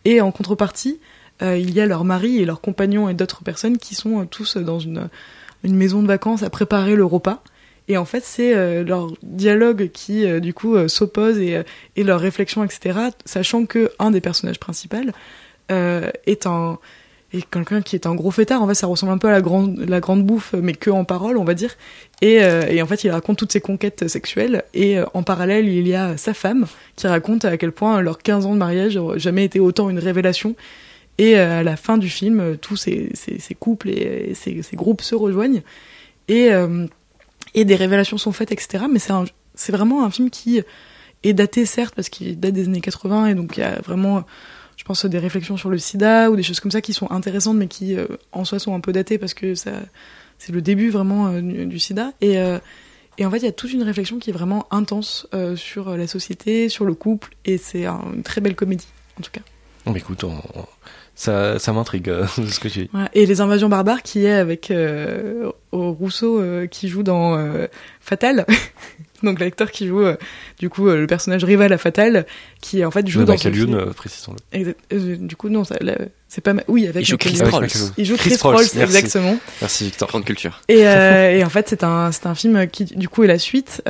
Speaker 3: Et en contrepartie, il y a leurs maris et leurs compagnons et d'autres personnes qui sont tous dans une maison de vacances à préparer le repas. Et en fait, c'est leur dialogue qui, du coup, s'oppose et leur réflexion, etc. Sachant que un des personnages principaux est quelqu'un qui est un gros fêtard. En fait, ça ressemble un peu à la grande bouffe, mais que en parole, on va dire. Et en fait, il raconte toutes ses conquêtes sexuelles. Et en parallèle, il y a sa femme qui raconte à quel point leurs 15 ans de mariage n'ont jamais été autant une révélation. Et à la fin du film, tous ces couples et ces groupes se rejoignent. Et des révélations sont faites, etc. Mais c'est vraiment un film qui est daté, certes, parce qu'il date des années 80, et donc il y a vraiment, je pense, des réflexions sur le sida, ou des choses comme ça qui sont intéressantes, mais qui, en soi, sont un peu datées, parce que c'est le début, vraiment, du sida. Et en fait, il y a toute une réflexion qui est vraiment intense sur la société, sur le couple, et c'est une très belle comédie, en tout cas.
Speaker 1: Mais écoute, ça m'intrigue ce que tu dis.
Speaker 3: Ouais, et Les Invasions barbares qui est avec Rousseau qui joue dans Fatal. Donc l'acteur qui joue du coup le personnage rival à Fatal qui en fait joue dans
Speaker 1: Michael Youn, précisons-le.
Speaker 3: Du coup non, c'est pas oui avec
Speaker 10: il joue Chris Rolls.
Speaker 3: Il joue Chris Rolls, exactement.
Speaker 1: Merci Victor.
Speaker 10: Grande culture.
Speaker 3: Et en fait c'est un film qui du coup est la suite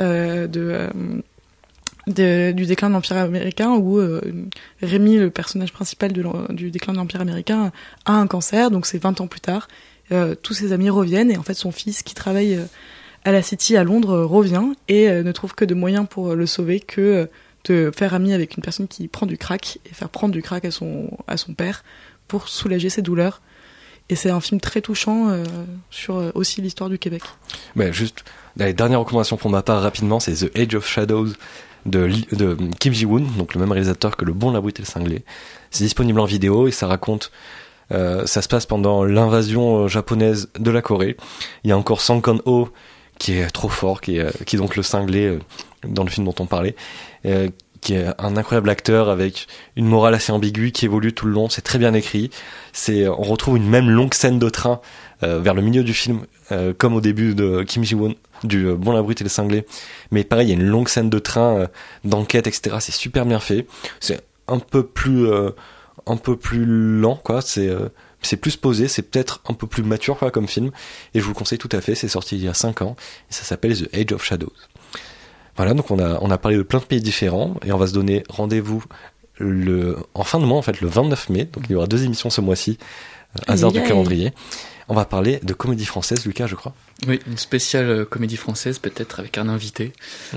Speaker 3: du déclin de l'Empire américain où Rémi, le personnage principal du déclin de l'Empire américain, a un cancer, donc c'est 20 ans plus tard. Tous ses amis reviennent et en fait son fils qui travaille à la City à Londres revient et ne trouve que de moyens pour le sauver que de faire ami avec une personne qui prend du crack et faire prendre du crack à son père pour soulager ses douleurs. Et c'est un film très touchant sur aussi l'histoire du Québec.
Speaker 1: Juste, la dernière recommandation pour ma part rapidement, c'est The Age of Shadows de Kim Ji-woon, donc le même réalisateur que Le Bon, la Brute et le Cinglé. C'est disponible en vidéo et ça raconte, ça se passe pendant l'invasion japonaise de la Corée. Il y a encore Song Kang-ho qui est trop fort, qui est donc le Cinglé dans le film dont on parlait, qui est un incroyable acteur avec une morale assez ambiguë qui évolue tout le long. C'est très bien écrit. On retrouve une même longue scène de train vers le milieu du film, comme au début de Kim Ji-woon, du Bon, la Brute et le Cinglé. Mais pareil, il y a une longue scène de train, d'enquête, etc. C'est super bien fait. C'est un peu plus lent, quoi. C'est plus posé, c'est peut-être un peu plus mature, quoi, comme film. Et je vous le conseille tout à fait. C'est sorti il y a 5 ans. Et ça s'appelle The Age of Shadows. Voilà, donc on a parlé de plein de pays différents. Et on va se donner rendez-vous en fin de mois, en fait, le 29 mai. Donc il y aura 2 émissions ce mois-ci. Hasard du calendrier. On va parler de comédie française, Lucas, je crois.
Speaker 2: Oui, une spéciale comédie française, peut-être avec un invité.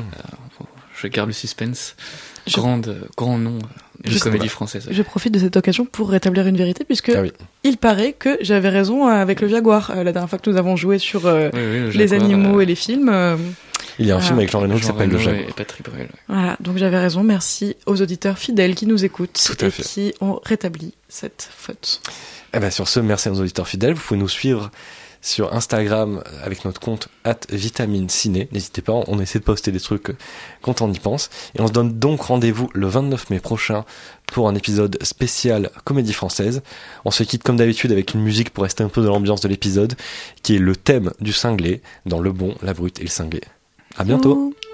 Speaker 2: Je garde le suspense. Grand nom de comédie française.
Speaker 3: Je profite de cette occasion pour rétablir une vérité, puisque il paraît que j'avais raison avec le Jaguar. La dernière fois que nous avons joué sur les animaux et les films.
Speaker 1: Il y a un film avec Jean Reno qui s'appelle Le Jaguar.
Speaker 2: Et Patrick Bruel.
Speaker 3: Voilà, donc j'avais raison. Merci aux auditeurs fidèles qui nous écoutent et qui ont rétabli cette faute.
Speaker 1: Sur ce, merci à nos auditeurs fidèles. Vous pouvez nous suivre sur Instagram avec notre compte @vitamineciné. N'hésitez pas, on essaie de poster des trucs quand on y pense. Et on se donne donc rendez-vous le 29 mai prochain pour un épisode spécial comédie française. On se quitte comme d'habitude avec une musique pour rester un peu dans l'ambiance de l'épisode, qui est le thème du Cinglé dans Le Bon, la Brute et le Cinglé. À bientôt.